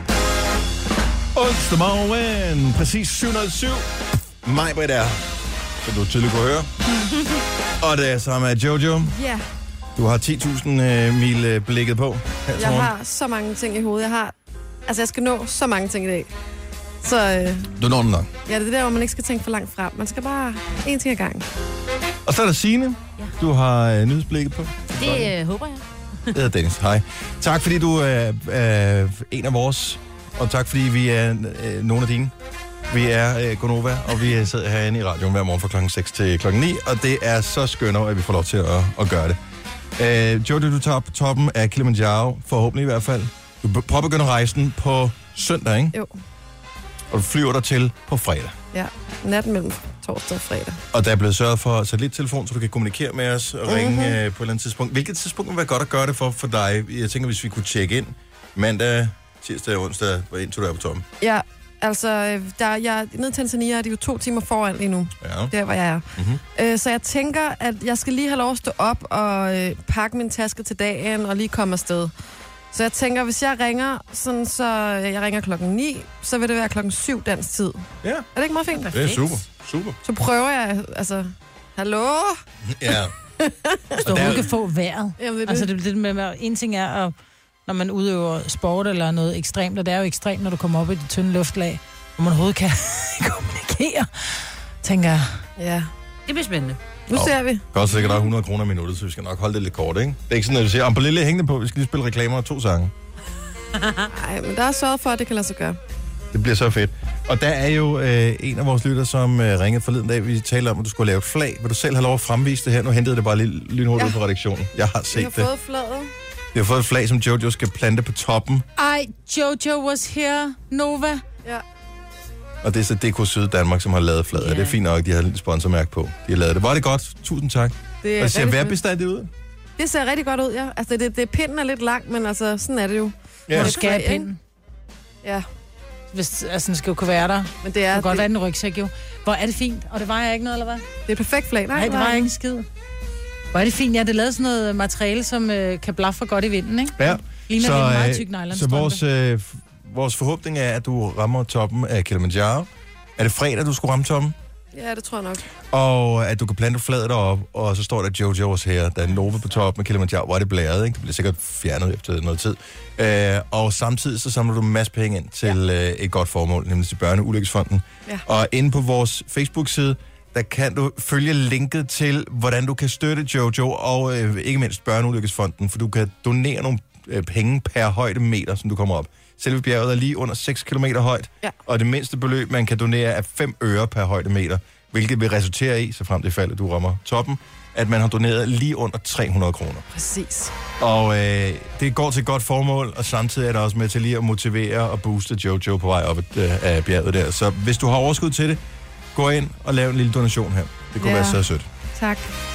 Onsdag morgen, præcis 7:07. Maj-Brit er, som du tydeligt kunne høre. Og det er sammen med Jojo. Ja. Du har 10.000 mil blikket på. Jeg har så mange ting i hovedet. Jeg skal nå så mange ting i dag. Så, du når den nok. Ja, det er der, hvor man ikke skal tænke for langt frem. Man skal bare én ting ad gangen. Og så er der Signe. Ja. Du har nyhedsblikket på. Det håber jeg. Det hedder Dennis. Hej. Tak fordi du er en af vores, og tak fordi vi er nogle af dine. Vi er Gonova, og vi sidder herinde i radioen hver morgen fra klokken 6 til klokken 9, og det er så skønt, at vi får lov til at gøre det. Jojo, du tager på toppen af Kilimanjaro, forhåbentlig i hvert fald. Du påbegynder rejsen på søndag, ikke? Jo. Og du flyver der til på fredag. Ja, natten mellem torsdag og fredag. Og der er blevet sørget for satellittelefon, så du kan kommunikere med os og ringe på et eller andet tidspunkt. Hvilket tidspunkt vil være godt at gøre det for dig? Jeg tænker, hvis vi kunne tjekke ind mandag, tirsdag og onsdag, indtil du er på toppen. Ja, altså, jeg er nede i Tanzania, er det jo 2 timer foran lige nu. Ja. Der, hvor jeg er. Mm-hmm. Så jeg tænker, at jeg skal lige have lov at stå op og pakke min taske til dagen og lige komme afsted. Så jeg tænker, hvis jeg ringer, sådan så jeg ringer 9:00, så vil det være 7:00 dansk tid. Ja. Er det ikke meget fint? Det er super. Så prøver jeg, hallo? Ja. Så du kan få vejret. Jamen, det. Altså, det med, en ting er, at, når man udøver sport eller noget ekstremt, og det er jo ekstremt, når du kommer op i det tynde luftlag, hvor man overhovedet kan kommunikere, tænker jeg. Ja. Det bliver spændende. Nu ser vi. Det koster sikkert 100 kroner i minuttet, så vi skal nok holde det lidt kort, ikke? Det er ikke sådan, at du siger, på lille hængende på, vi skal lige spille reklamer og 2 sange. Nej, men der er sørget for, at det kan lade sig gøre. Det bliver så fedt. Og der er jo en af vores lytter, som ringede forleden dag. Vi talte om, at du skulle lave et flag. Vil du selv have lov at fremvise det her? Nu hentede det bare lige lynhurtigt ud på redaktionen. Jeg har set det. Vi har fået flaget. Vi har fået et flag, som Jojo skal plante på toppen. Ej, Jojo was here, Nova. Ja. Og det er så DK Syd Danmark, som har lavet flaget. Yeah. Det er fint nok, de har lidt sponsormærke på. De har lavet det. Var det godt? Tusind tak. Og det ser vejrbestandigt ud. Det ser rigtig godt ud, ja. Altså, det pinden er lidt lang, men altså, sådan er det jo. Ja. Du skal have pinden. Ja. Hvis, altså, den skal jo kunne være der. Men det er... Det kan godt være en rygsæk, jo. Hvor er det fint, og det vejer ikke noget, eller hvad? Det er et perfekt flag. Nej, det vejer ikke en skid. Hvor er det fint. Ja, det er lavet sådan noget materiale, som kan blaffe godt i vinden, ikke? Ja. Så vores forhåbning er, at du rammer toppen af Kilimanjaro. Er det fredag, du skulle ramme toppen? Ja, det tror jeg nok. Og at du kan plante flaget deroppe, og så står der Jojo's her. Der er Nova på toppen af Kilimanjaro. Hvor er det blæret, ikke? Det bliver sikkert fjernet efter noget tid. Og samtidig så samler du en masse penge ind til et godt formål, nemlig til Børneulykkesfonden. Ja. Og inde på vores Facebook-side, der kan du følge linket til, hvordan du kan støtte Jojo, og ikke mindst Børneulykkesfonden, for du kan donere nogle penge per højdemeter, som du kommer op. Selve bjerget er lige under 6 km højt, og det mindste beløb, man kan donere, er 5 øre per højdemeter, hvilket vil resultere i, så frem det falder, du rammer toppen, at man har doneret lige under 300 kroner. Præcis. Og det går til et godt formål, og samtidig er der også med til lige at motivere og booste Jojo på vej op af bjerget der. Så hvis du har overskud til det, gå ind og lav en lille donation her. Det kunne være så sødt. Tak.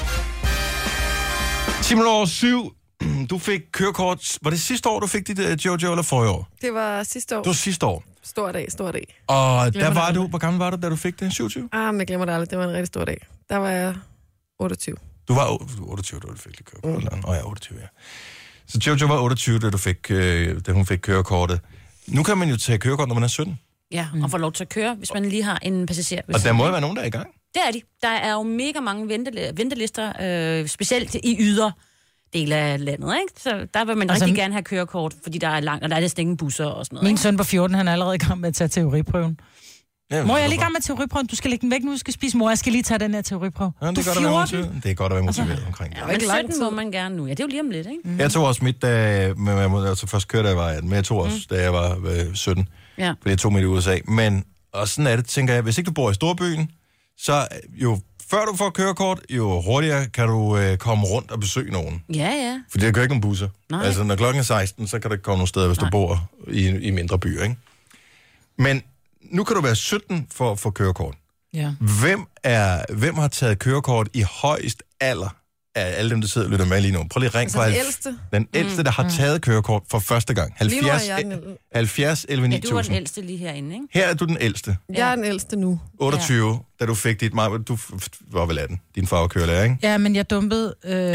7:07. Du fik kørekort. Var det sidste år, du fik dit Jojo, eller forrige år? Det var sidste år. Det var sidste år. Stor dag, stor dag. Og der var du, hvor gammel var du, da du fik det? 27? Men jeg glemmer det aldrig. Det var en rigtig stor dag. Der var jeg 28. Du var 28, da du fik det kørekort. Ja, 28, ja. Så Jojo var 28, da hun fik kørekortet. Nu kan man jo tage kørekort, når man er 17. Ja, og få lov til at køre, hvis man lige har en passager. Og der må jo være nogen, der er i gang. Det er de. Der er jo mega mange ventelister, specielt i yder del af landet, ikke? Så der vil man rigtig gerne have kørekort, fordi der er langt, og der er næsten ingen busser og sådan noget. Min søn på 14, han er allerede i gang med at tage teoriprøven. Ja, mor, jeg er lige i gang med teoriprøven. Du skal lægge den væk nu, du skal spise. Mor, jeg skal lige tage den her teoriprøve. Ja, det er godt at være motiveret omkring det. Ja, men 17 må man gerne nu. Ja, det er jo lige om lidt, ikke? Mm. Jeg tog også mit, da jeg først kørte, da jeg var 18, men jeg tog også, da jeg var 17. Ja. Fordi jeg tog mit i USA. Men, og sådan er det, tænker jeg, hvis ikke du bor i storbyen, så jo før du får kørekort, jo hurtigere kan du komme rundt og besøge nogen. Ja, ja. Fordi der kører ikke nogen busser. Nej. Altså, når klokken er 16, så kan der komme nogle steder, hvis du bor i mindre byer, ikke? Men nu kan du være 17 for at få kørekort. Ja. Hvem har taget kørekort i højst alder af alle dem, der sidder og lytter med lige nu? Prøv lige at ringe på den ældste, der har taget kørekort for første gang. 70 11 9000. Ja, du var den ældste lige herinde, ikke? Her er du den ældste. Jeg er den ældste nu. 28, da du fik dit... Du var vel 18, din far var kørelærer, ikke? Ja, men jeg dumpede...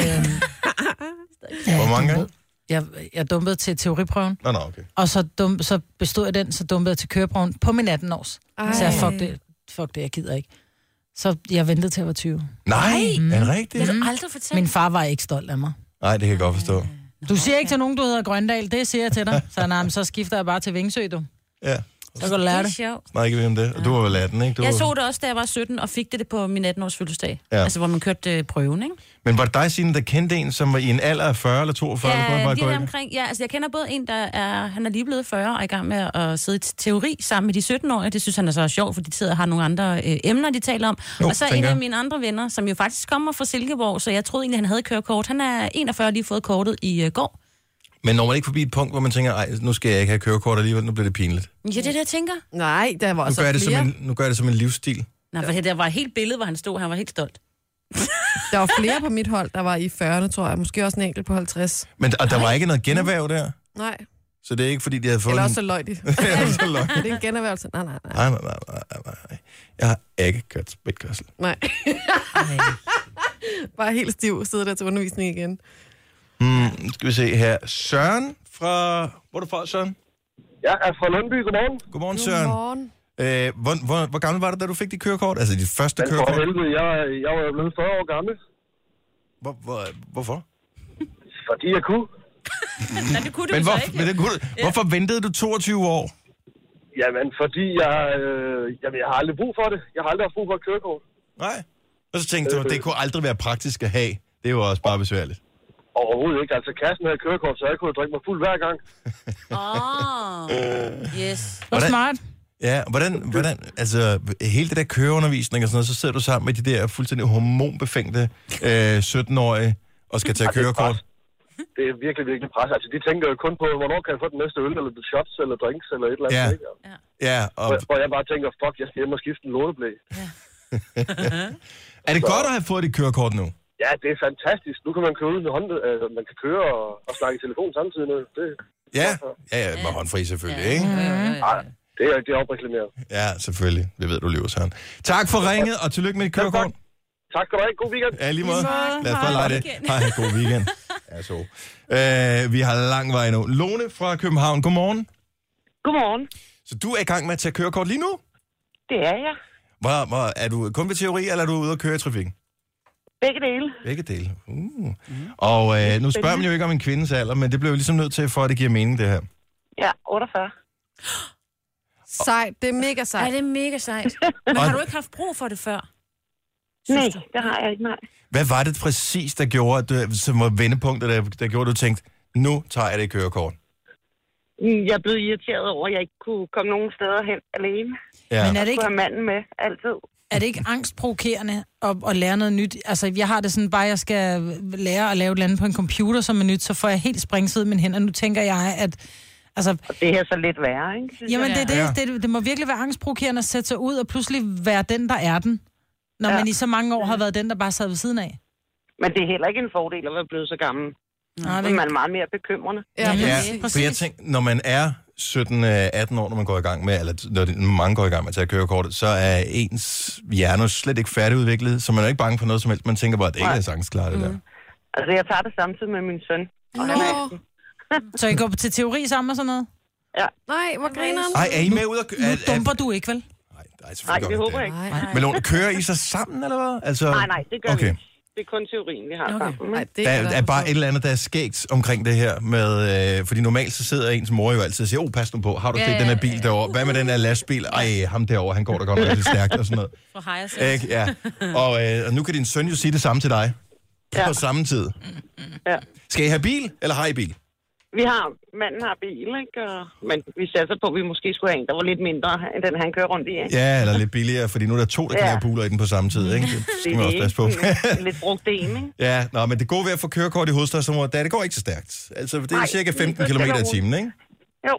Hvor mange gange? Jeg dumpede til teoriprøven. Nå, okay. Og så bestod jeg den, så dumpede jeg til køreprøven på min 18 års. Så jeg fuck det, jeg gider ikke. Så jeg ventede til at være 20. Nej, er det rigtigt? Det har du aldrig fortalt. Min far var ikke stolt af mig. Nej, det kan jeg godt forstå. Du siger ikke til nogen, du hedder Grøndal. Det siger jeg til dig. Så skifter jeg bare til Vingsø, du. Ja. Så kan du lære det. Snakker vi om det. Og du var vel 18, ikke? Jeg så det også, da jeg var 17, og fik det på min 18-års fødselsdag. Ja. Altså, hvor man kørte prøven, ikke? Men var det dig, Signe, der kendte en, som var i en alder af 40 eller 42? Ja, lige omkring. Ja, altså, jeg kender både en, han er lige blevet 40 og er i gang med at sidde i teori sammen med de 17-årige. Det synes han er så sjovt, fordi de sidder og har nogle andre emner, de taler om. Og så en af mine andre venner, som jo faktisk kommer fra Silkeborg, så jeg troede egentlig, han havde kørekort. Han er 41, lige fået kortet i går. Men når man ikke forbi et punkt, hvor man tænker, ej, nu skal jeg ikke have kørekort alligevel, nu bliver det pinligt. Ja, det er det, jeg tænker. Nej, der var også flere. Nu gør jeg det som en livsstil. Nej, for der var et helt billede, hvor han stod, han var helt stolt. Der var flere på mit hold, der var i 40'erne, tror jeg. Måske også en enkelt på 50. Men der var ikke noget generhverv der? Nej. Så det er ikke, fordi de havde fået... Eller også så løg de. Det er en generhvervelse. Nej. Jeg har ikke kørt spidtkørsel. Nej. Bare helt stiv, sidder der til undervisning igen. Skal vi se her. Søren fra... Hvor er du fra, Søren? Jeg er fra Lundby. Godmorgen. Godmorgen, Søren. Godmorgen. Hvor gammel var du, da du fik dit kørekort? Altså dit første kørekort? For helvede, jeg var jo blevet 40 år gammel. Hvorfor? Fordi jeg kunne. Nej, det kunne du så ikke. Hvorfor ventede du 22 år? Jamen, fordi jeg har aldrig brug for det. Jeg har aldrig haft brug for et kørekort. Nej. Og så tænkte du, det kunne aldrig være praktisk at have. Det er jo også bare besværligt. Overhovedet ikke. Altså, kassen havde kørekort, så jeg kunne drikke mig fuld hver gang. Yes. Hvor smart. Ja, hvordan, altså, hele det der køreundervisning og sådan noget, så sidder du sammen med de der fuldstændig hormonbefængte 17-årige og skal tage kørekort. Det er virkelig, virkelig pres. Altså, de tænker jo kun på, hvornår kan jeg få den næste øl, eller shots, eller drinks, eller et eller andet. Ja. Hvor jeg bare tænker, fuck, jeg skal hjem og skifte en låneblæ. Ja. Er det godt at have fået dit kørekort nu? Ja, det er fantastisk. Nu kan man køre ud med man kan køre og snakke i telefon samtidig. Ja, med håndfri selvfølgelig, ikke? Ja, det er opreklameret. Ja, selvfølgelig. Det ved du, Lever Søren. Tak for ringet, og tillykke med dit kørekort. Tak skal du have. God weekend. Ja, lige måde. Lad os bare lege det. Hej, god weekend. Ja, så. Vi har lang vej nu. Lone fra København, godmorgen. Godmorgen. Så du er i gang med at tage kørekort lige nu? Det er jeg. Er du kun ved teori, eller er du ude at køre i trafikken? Begge dele. Og nu spørger man jo ikke om en kvindes alder, men det bliver jo ligesom nødt til, for at det giver mening, det her. Ja, 48. Sejt, det er mega sejt. Ja, det er mega sejt. Men har du ikke haft brug for det før? Nej, det har jeg ikke, nej. Hvad var det præcis, der gjorde, som var vendepunktet, der gjorde, at du tænkte, nu tager jeg det kørekort? Jeg blev irriteret over, at jeg ikke kunne komme nogen steder hen alene. Ja. Men er det ikke... Jeg manden med, altid. Er det ikke angstprovokerende at lære noget nyt? Altså, jeg har det sådan bare, jeg skal lære at lave et eller andet på en computer som er nyt, så får jeg helt springsid i mine hænder. Nu tænker jeg, at... Altså, og det er så lidt værre, ikke? Jamen, det må virkelig være angstprovokerende at sætte sig ud og pludselig være den, der er den, når man i så mange år har været den, der bare sad ved siden af. Men det er heller ikke en fordel at være blevet så gammel. Nej, man er meget mere bekymrende. For jeg tænker, når man er 17-18 år, når man går i gang med, eller når mange går i gang med at tage kørekortet, så er ens hjerne slet ikke færdigudviklet, så man er ikke bange for noget som helst. Man tænker bare, at det ikke er sagtens klart, det der. Altså, jeg tager det samtidig med min søn. Og han er så I går til teori sammen og sådan noget? Ja. Nej, hvor griner han? Ej, er I med ud og... Nu dumper du ikke, vel? Nej, det håber jeg ikke. Men Lone, kører I så sammen, eller hvad? Altså... Nej, det gør vi ikke. Det er kun teorien, vi har sammen. Nej, der er bare et eller andet, der er skægt omkring det her med... fordi normalt så sidder ens mor jo altid og siger, pas nu på, har du set den her bil derovre? Hvad med den her lastbil? Ej, ham derovre, han går da godt nok lidt stærkt og sådan noget. For higher ja. Og nu kan din søn jo sige det samme til dig. På samme tid. Ja. Skal I have bil, eller har I bil? Manden har bil, ikke? Men vi satser på, at vi måske skulle have en, der var lidt mindre, end den, han kører rundt i, ikke? Ja, eller lidt billigere, fordi nu er der 2, der kan lave buler i den på samme tid, ikke? Det skal man også passe på. Lidt brugt en, ikke? Ja, men det gode ved at få kørekort i hovedstadsområdet, det går ikke så stærkt. Altså, det er cirka 15 km i timen, ikke? Jo.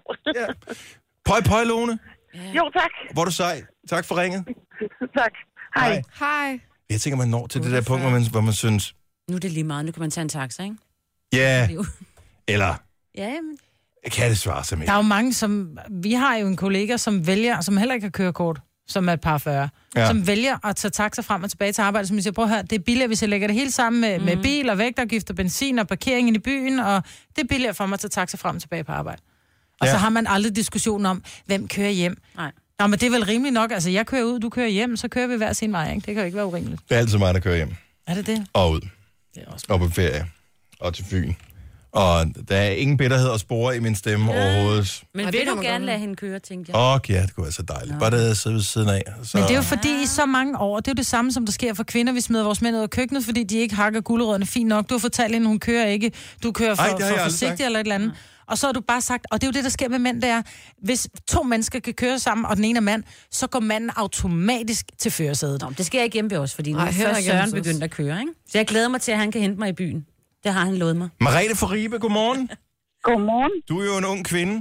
Pøj, Lone. Jo, tak. Hvor er du sej. Tak for ringet. Tak. Hej. Jeg tænker, man når til det der punkt, hvor man synes... Nu er det lige meget. Nu kan man tage en taxa, ikke? Ja. Eller... Ja, men... Kan det svare sig med? Der er jo mange, som... Vi har jo en kollega, som vælger, som heller ikke har kørekort, som er et par 40, som vælger at tage taxa frem og tilbage til arbejde, som jeg siger, prøv at høre, det er billigere, hvis jeg lægger det hele sammen med bil og vægtafgift og benzin og parkering ind i byen, og det er billigere for mig at tage taxa frem og tilbage på arbejde. Og så har man aldrig diskussion om, hvem kører hjem. Nej. Nå, men det er vel rimeligt nok. Altså, jeg kører ud, du kører hjem, så kører vi hver sin vej, ikke? Det kan jo ikke være urimeligt. Det er altid mig, der kører hjem. Er det det? Og ud. Det er også og på ferie. Og til Fyn. Og der er ingen bitterhed at spore i min stemme overhovedet. Men vil du gerne lade hende køre, tænkte jeg. Ja, det kunne være så dejligt. Bare det at sidde ved siden af. Så... Men det er jo fordi i så mange år, det er jo det samme, som der sker for kvinder. Vi smider vores mænd ud af køkkenet, fordi de ikke hakker gulerødderne fint nok. Du har fortalt hende, hun kører ikke. Du kører for forsigtigt eller et eller andet. Og så har du bare sagt, og det er jo det, der sker med mænd, det er, hvis 2 mennesker kan køre sammen, og den ene er mand, så går manden automatisk til førersædet. Det sker ikke hjemme ved os, fordi nu er Søren begyndt at køre, ikke? Så jeg glæder mig til, at han kan hente mig i byen. Det har han lovet mig. Merete fra Ribe, godmorgen. Godmorgen. Du er jo en ung kvinde,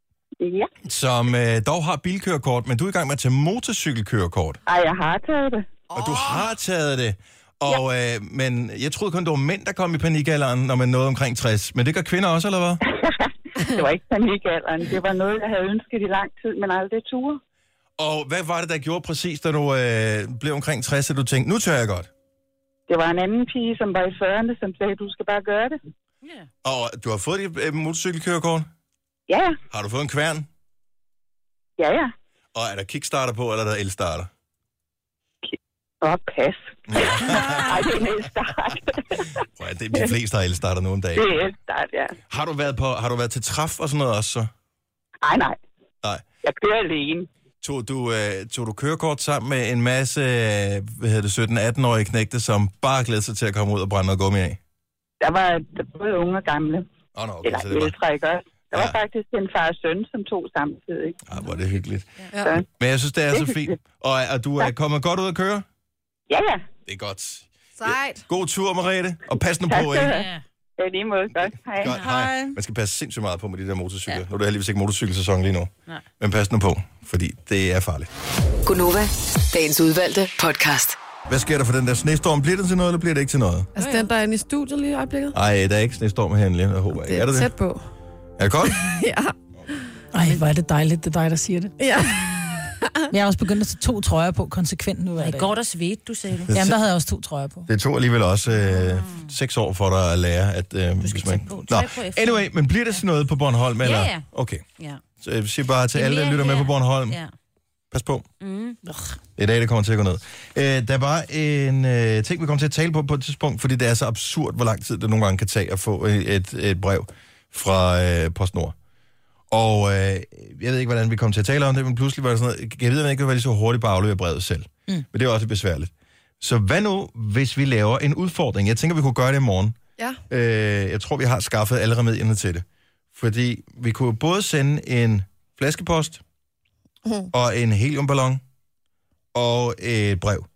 som dog har bilkørekort, men du er i gang med at tage motorcykelkørekort. Ej, jeg har taget det. Og du har taget det. Og, men jeg troede kun, det var mænd, der kom i panikalderen, når man nåede omkring 60. Men det gør kvinder også, eller hvad? Det var ikke panikalderen. Det var noget, jeg havde ønsket i lang tid, men aldrig turde. Og hvad var det, der gjorde præcis, da du blev omkring 60, at du tænkte, nu tør jeg godt? Det var en anden pige, som var i 40'erne, som sagde, du skal bare gøre det. Yeah. Og du har fået dit motorcykelkørekort? Ja. Har du fået en kværn? Ja. Og er der kickstarter på, eller er der elstarter? Pas. Ej, det er elstart. Det er de fleste, der er elstarter nu om dagen. Det er elstart, ja. Har du været til træf og sådan noget også så? Nej. Jeg kører alene. Tog du kørekort sammen med en masse 17-18-årige knægte, som bare glæder sig til at komme ud og brænde noget gummi af? Der var både unge og gamle. Okay, eller ældre, ikke også? Der var faktisk en far og søn, som tog samtidig. Ej, hvor er det hyggeligt. Ja. Men jeg synes, det er så fint. Og du er kommet godt ud at køre? Ja. Det er godt. Sejt. God tur, Merete. Og pas nu på, ikke? Ja, lige måde. Godt. Hej. Godt, hej. Man skal passe sindssygt meget på med de der motorcykler. Nu er det heldigvis ikke motorcykelsæson lige nu. Nej. Men pas nu på, fordi det er farligt. Gunova, dagens udvalgte podcast. Hvad sker der for den der snestorm? Bliver det til noget, eller bliver det ikke til noget? Altså den, der er inde i studiet lige i øjeblikket? Nej, der er ikke snestorm herinde lige. Jeg håber ikke. Er det tæt på. Er det godt? Ja. Ej, hvor er det dejligt, det er dig, der siger det. Ja. Men jeg har også begyndt at tage 2 trøjer på konsekvent nu. I går der svedte, du sagde det. Jamen, der havde jeg også 2 trøjer på. Det tog alligevel også 6 år for dig at lære, at... Du skal tage på. Nå, anyway, men bliver det sådan noget på Bornholm, eller? Ja. Okay. Ja. Så jeg siger bare til alle, der lytter med på Bornholm. Ja. Pas på. Mm. Det er i dag, det kommer til at gå ned. Der var en ting, vi kom til at tale på et tidspunkt, fordi det er så absurd, hvor lang tid det nogle gange kan tage at få et brev fra PostNord. Og jeg ved ikke, hvordan vi kom til at tale om det, men pludselig var det sådan noget, jeg ved ikke, hvad de så hurtigt bare afleverer brevet selv. Men det er også besværligt. Så hvad nu, hvis vi laver en udfordring? Jeg tænker, vi kunne gøre det i morgen. Ja. Jeg tror, vi har skaffet alle remedierne til det. Fordi vi kunne både sende en flaskepost, og en heliumballon, og et brev.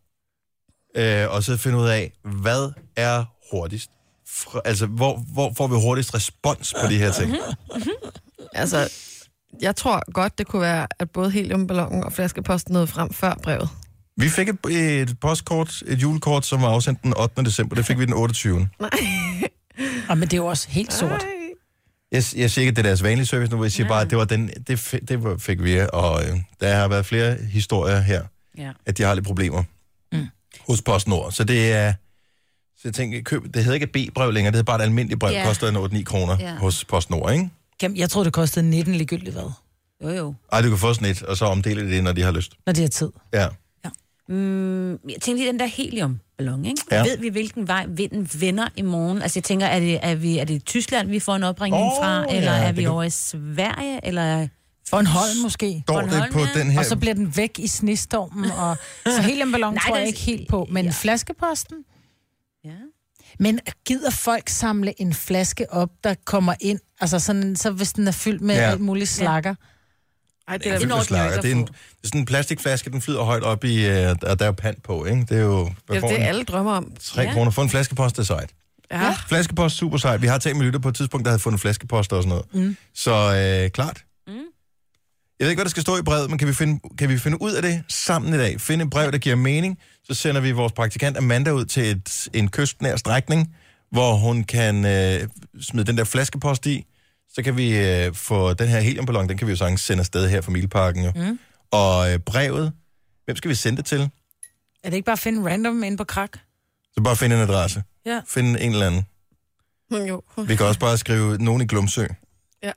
Og så finde ud af, hvad er hurtigst? Altså, hvor får vi hurtigst respons på de her ting? Altså, jeg tror godt, det kunne være, at både heliumballonen og flaskeposten nåede frem før brevet. Vi fik et postkort, et julekort, som var afsendt den 8. december. Det fik vi den 28. Nej. Men det er jo også helt sort. Jeg siger ikke, at det er deres vanlige service nu, jeg siger bare, at det var den, det fik vi, og der har været flere historier her, at de har lidt problemer hos PostNord. Så det er, så jeg tænker, det hedder ikke et B-brev længere, det hedder bare et almindeligt brev, koster en 8-9 kroner hos PostNord, ikke? Jeg tror det kostede 19 ligegyldigt hvad. Jo. Ej, du kan få sådan et, og så omdele det, når de har lyst. Når de har tid. Ja. Jeg tænker lige den der heliumballon, ikke? Ja. Ved vi, hvilken vej vinden vender i morgen? Altså, jeg tænker, er det Tyskland, vi får en opringning fra? Eller er vi over i Sverige? Eller Bornholm måske. Står det på den her... Og så bliver den væk i snestormen. Og... Så heliumballon tror jeg ikke helt på. Men flaskeposten? Ja. Men gider folk samle en flaske op, der kommer ind? Altså sådan, så hvis den er fyldt med alt muligt slakker? Ej, det er sådan en plastikflaske, den flyder højt op i, og der er jo pant på, ikke? Det er jo... Det er alle drømmer om. 3 kroner for en flaskepost, det er sejt. Ja. Flaskepost, super sejt. Vi har talt med lytter på et tidspunkt, der havde fundet flaskepost og sådan noget. Så klart. Jeg ved ikke, hvad der skal stå i brevet, men kan vi finde ud af det sammen i dag? Finde et brev, der giver mening. Så sender vi vores praktikant Amanda ud til en kystnær strækning, hvor hun kan smide den der flaskepost i. Så kan vi få den her heliumballon, den kan vi jo sagtens sende afsted her fra Mileparken. Jo. Og brevet, hvem skal vi sende det til? Er det ikke bare at finde random inde på Krak? Så bare finde en adresse. Ja. Finde en eller anden. Jo. Vi kan også bare skrive nogen i Glumsø. Ja.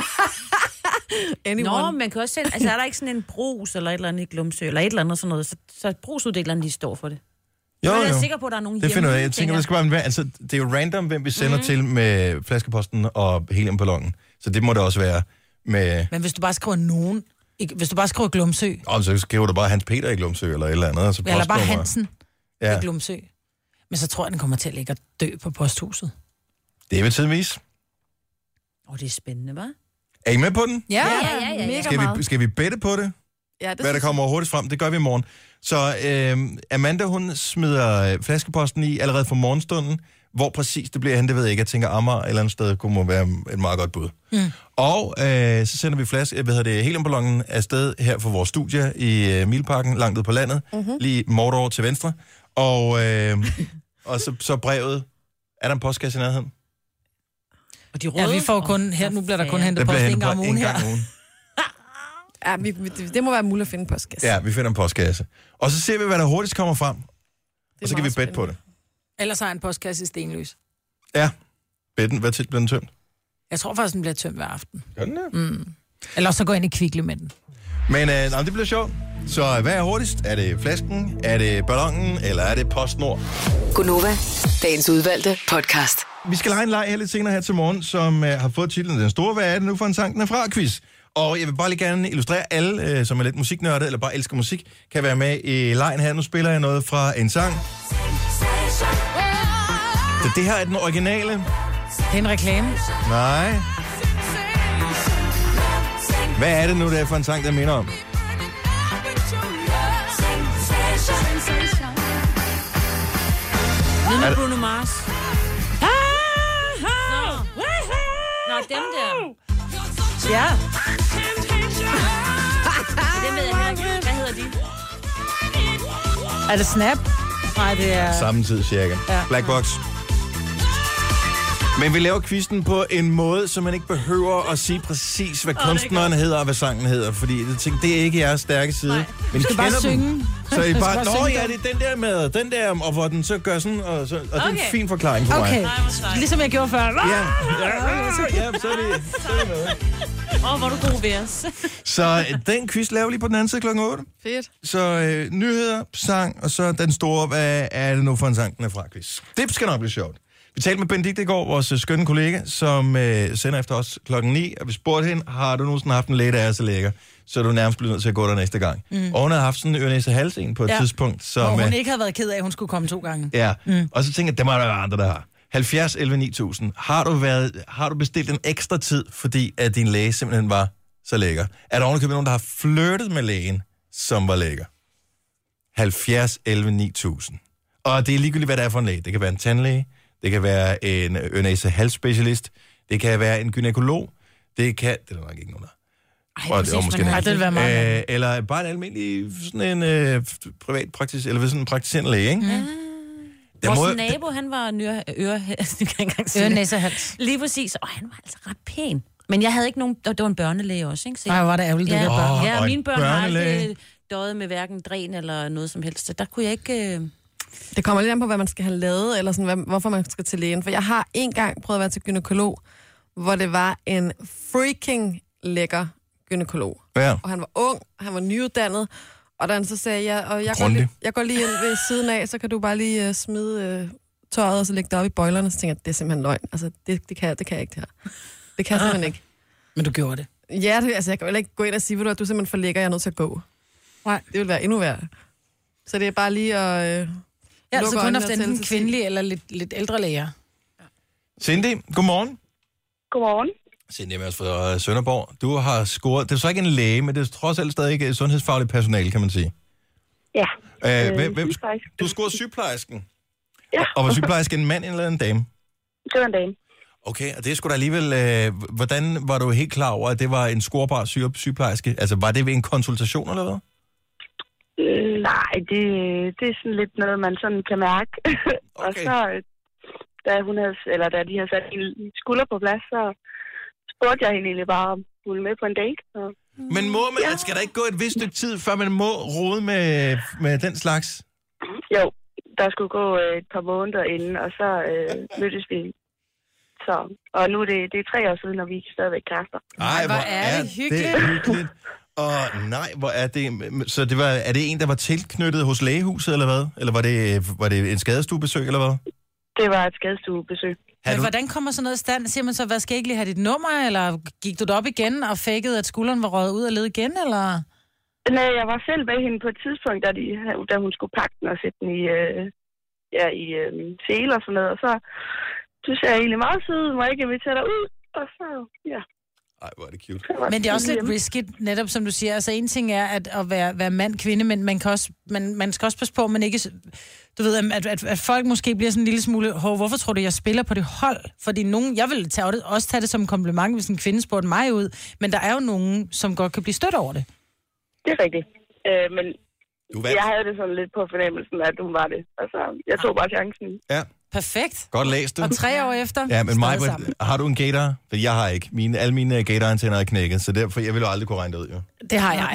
Nå, man kan også sende... Altså, er der ikke sådan en brus eller et eller andet i Glumsø, eller et eller andet sådan noget, så brugsuddeleren lige står for det. Jo, jeg er sikker på, at der er nogen hjemme. Det finder jeg. Jeg tænker, det skal bare være... Altså, det er jo random, hvem vi sender til med flaskeposten og heliumballonen. Så det må det også være med... Men hvis du bare skriver nogen... Hvis du bare skriver Glumsø... Så skriver du bare Hans Peter i Glumsø, eller et eller andet. Altså eller bare Hansen i Glumsø. Men så tror jeg, den kommer til at ligge og dø på posthuset. Det vil tiden vise. Det er spændende, hva'? Er I med på den? Ja. Skal vi bette på det? Ja, det hvad der kommer hurtigst frem, det gør vi i morgen. Så Amanda, hun smider flaskeposten i allerede fra morgenstunden. Hvor præcis det bliver hen, det ved jeg ikke. Jeg tænker, Amager et eller andet sted kunne være et meget godt bud. Og så sender vi heliumballonen afsted her fra vores studie i Mileparken, langt ud på landet. Lige Mordor til venstre. Og så brevet. Er der en postkasse i nærheden? Og de røde? Ja, vi får kun... Her nu bliver der kun hentet post en gang om ugen her. Ja, det må være muligt at finde en postkasse. Ja, vi finder en postkasse. Og så ser vi, hvad der hurtigst kommer frem. Og så kan vi bette på det. Ellers har jeg en postkasse i Stenløs. Ja. Betten, hvad tit bliver den tømt? Jeg tror faktisk, den bliver tømt hver aften. Gør den det? Eller så går jeg ind i Kvickly med den. Men det bliver sjovt. Så hvad er hurtigst? Er det flasken? Er det ballonen? Eller er det PostNord? Gunova, dagens udvalgte podcast. Vi skal lege en leg her lidt senere her til morgen, som har fået titlen Den Store. Hvad er det nu for en sang, den er fra? Quiz. Og jeg vil bare lige gerne illustrere, alle, som er lidt musiknørdet, eller bare elsker musik, kan være med i lejen her. Nu spiller jeg noget fra en sang. Så det her er den originale. Det er en reklame. Nej. Hvad er det nu, det er for en sang, der minder om? Noget med Bruno Mars. Nå, dem der. Ja. Dem ved jeg ikke. Hvad hedder de? Er det Snap? Nej, det er... Samme tid cirka. Ja. Black Box. Men vi laver quizzen på en måde, så man ikke behøver at sige præcis, hvad kunstneren hedder og hvad sangen hedder. Fordi det er ikke jeres stærke side. Nej. Men I skal bare synge. dem. Så I bare, nå ja, det er den der med, den der, og hvor den så gør sådan, og det er en fin forklaring for mig. Okay, ligesom jeg gjorde før. Ja, så er det med. Hvor er du god ved os. Så den quiz laver vi lige på den anden side klokken 8. Fedt. Så nyheder, sang, og så den store, hvad er det nu for en sang, den er fra quiz. Det skal nok blive sjovt. Vi talte med Benedikte i går, vores skønne kollega, som sender efter os klokken 9, og vi spurgte hende, har du nogensinde haft en læge, der er så lækker, så du nærmest bliver nødt til at gå der næste gang. Og hun havde haft sådan en øre-næse-hals-en på et tidspunkt. Som, og hun ikke havde været ked af, at hun skulle komme 2 gange. Ja, og så tænkte jeg, det må der være andre, der har. 70 11 9000. Har du bestilt en ekstra tid, fordi at din læge simpelthen var så lækker? Er der ovenikøbet nogen, der har flirtet med lægen, som var lækker? 70 11 9000. Og det er ligegyldigt, hvad det er for en læge. Det kan være en tandlæge, det kan være en øre-næse-hals-specialist, det kan være en gynækolog, det er der nok ikke nogen der. Det vil være meget. Eller bare en almindelig sådan en privat praksis, eller sådan en praktiserende læge, ikke? Vores nabo, han var øre-næse-hals. Lige præcis, og han var altså ret pæn. Men jeg havde ikke nogen, det var en børnelæge også, ikke? Nej, var det ærgerligt, det der børn. Ja, mine børn har aldrig døjet med hverken dræn eller noget som helst, så der kunne jeg ikke... Det kommer lidt an på, hvad man skal have lavet, eller sådan, hvorfor man skal til lægen. For jeg har en gang prøvet at være til gynækolog, hvor det var en freaking lækker gynækolog. Ja. Og han var ung, han var nyuddannet, og da han så sagde, jeg går lige ind ved siden af, så kan du bare lige smide tøjet, og så lægge det op i bøjlerne. Så tænker jeg, det er simpelthen løgn. Altså, det kan jeg ikke, det her. Det kan jeg simpelthen ikke. Men du gjorde det. Ja, jeg kan jo ikke gå ind og sige, at du er simpelthen for lækker, jeg er nødt til at gå. Nej. Det vil være endnu værre. Så det er bare lige at... Jeg har altså kun haft enten kvindelige eller lidt ældre læger. Cindy, godmorgen. Godmorgen. Cindy er fra Sønderborg. Du har scoret, det er så ikke en læge, men det er trods alt stadig ikke sundhedsfagligt personale, kan man sige. Ja. Du scorede sygeplejersken? Ja. Og var sygeplejersken en mand eller en dame? Det var en dame. Okay, og det skulle da alligevel... hvordan var du helt klar over, at det var en scorbar sygeplejerske? Altså, var det ved en konsultation, eller hvad? Nej, det er sådan lidt noget, man sådan kan mærke. Okay. Og så, da de havde sat en skulder på plads, så spurgte jeg hende egentlig bare om hun ville med på en date. Så. Men skal der ikke gå et vist stykke tid, før man må rode med den slags? Jo, der skulle gå et par måneder inden, og så mødtes vi. Så, og nu det er 3 år siden, og vi er stadigvæk kærester. Ej, hvor er det hyggeligt. Og nej, hvor er det... Så er det en, der var tilknyttet hos lægehuset, eller hvad? Eller var det en skadestuebesøg, eller hvad? Det var et skadestuebesøg. Men hvordan kommer sådan noget i stand? Siger man så, hvad skal jeg ikke lige have dit nummer, eller gik du op igen og fakede, at skulderen var røget ud af led igen, eller...? Nej, jeg var selv bag hende på et tidspunkt, da hun skulle pakke den og sætte den i sele og sådan noget, og så synes jeg egentlig meget sød, må jeg ikke invitere dig ud, og så, ja. Ej, hvor er det cute. Men det er også lidt risky, netop som du siger. Altså en ting er at være mand-kvinde, men man skal også passe på, at man ikke... Du ved, at folk måske bliver sådan en lille smule... Hvorfor tror du, jeg spiller på det hold? Fordi jeg vil også tage det som en kompliment, hvis en kvinde spurgte mig ud. Men der er jo nogen, som godt kan blive stødt over det. Det er rigtigt. Men jeg havde det sådan lidt på fornemmelsen, at hun var det. Altså, jeg tog bare chancen. Ja. Perfekt. Godt læst du. Og 3 år efter. Ja, men mig, har du en gator? For jeg har ikke. Alle mine gatorantenner er knækket, så derfor jeg vil jo aldrig kunne regne det ud, jo. Det har jeg.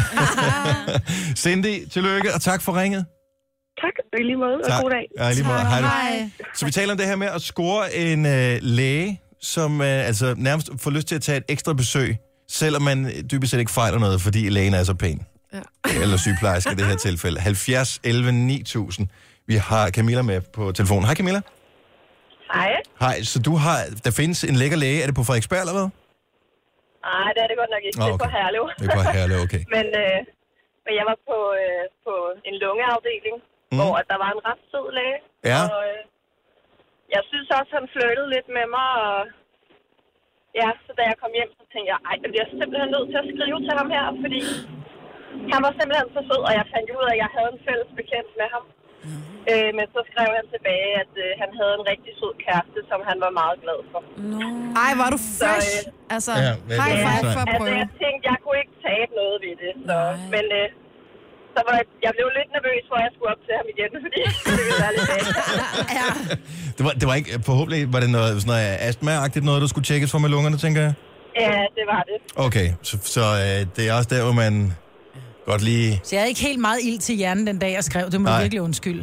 Cindy, tillykke, og tak for ringet. Tak, i lige måde, og god dag. Ja, i lige måde. Hej. Så vi taler om det her med at score en læge, som altså nærmest får lyst til at tage et ekstra besøg, selvom man dybest set ikke fejler noget, fordi lægen er så pæn. Ja. Eller sygeplejerske i det her tilfælde. 70 11 9000. Vi har Camilla med på telefonen. Hej Camilla. Hej. Hej, så der findes en lækker læge. Er det på Frederiksberg eller hvad? Nej, det er det godt nok ikke. Det er på Herlev. Det er på Herlev, okay. men jeg var på en lungeafdeling, hvor der var en ret sød læge. Ja. Og jeg synes også, han flirtede lidt med mig, Ja, så da jeg kom hjem, så tænkte jeg, jeg bliver simpelthen nødt til at skrive til ham her, fordi han var simpelthen så sød, og jeg fandt ud af, at jeg havde en fælles bekendt med ham. Men så skrev han tilbage, at han havde en rigtig sød kæreste, som han var meget glad for. Ej, var du fresh? Altså, high five for at prøve. Altså, jeg tænkte, jeg kunne ikke tabe noget ved det. Så, men så var jeg blev lidt nervøs, for at jeg skulle op til ham igen, fordi det ville være lidt bag. Det var ikke, forhåbentlig var det noget, sådan noget astma-agtigt noget, der skulle tjekkes for med lungerne, tænker jeg? Ja, det var det. Okay, så det er også der, hvor man godt lige... Så jeg havde ikke helt meget ild til hjernen den dag, jeg skrev. Det må du virkelig undskylde.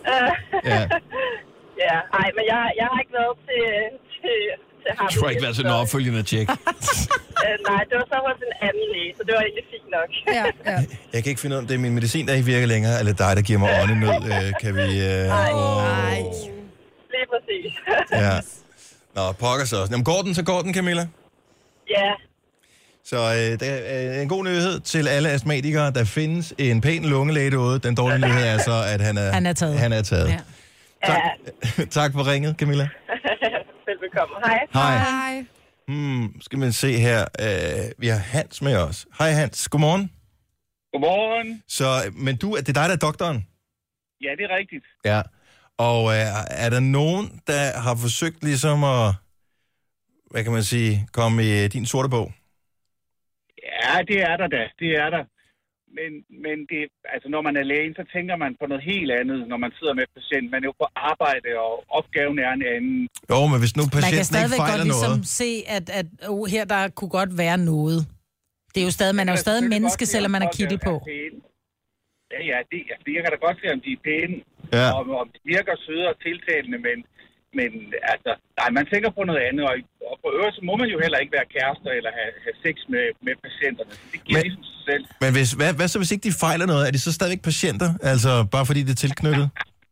Ja, nej, men jeg har ikke været til ham. Du har ikke været til noget opfølgende tjek. Nej, det var så hos en anden læge, så det var egentlig fint nok. Jeg kan ikke finde ud af, om det er min medicin, der ikke virker længere, eller dig, der giver mig åndenød. Kan vi... Nej. Lige præcis. Ja. Nå, pokker så. Jamen, går den, Camilla? Ja. Så det er en god nyhed til alle astmatikere. Der findes en pæn lungelæge derude. Den dårlige nyhed er så, at han er taget. Ja. Tak for ringet, Camilla. Velbekomme. Hej. Hej. Skal man se her. Vi har Hans med os. Hej Hans, godmorgen. Godmorgen. Så, men det er dig, der er doktoren? Ja, det er rigtigt. Ja. Og er der nogen, der har forsøgt ligesom at, hvad kan man sige, komme i din sorte bog? Ja, det er der da. Det er der. Men det, altså, når man er læge, så tænker man på noget helt andet, når man sidder med patient. Man er jo på arbejde, og opgaven er en anden. Jo, men hvis nu patienten ikke fejler godt noget... Man kan se, at her der kunne godt være noget. Det er jo stadig, man er jo stadig menneske, selvom man er kittet på. Ja, det kan da godt se, om de er pæne, og om de virker søde og tiltalende, men altså, nej, man tænker på noget andet, og på øvrigt, så må man jo heller ikke være kærester eller have sex med patienterne. Det giver ligesom sig selv. Men hvad så, hvis ikke de fejler noget? Er de så stadigvæk patienter? Altså, bare fordi det er tilknyttet?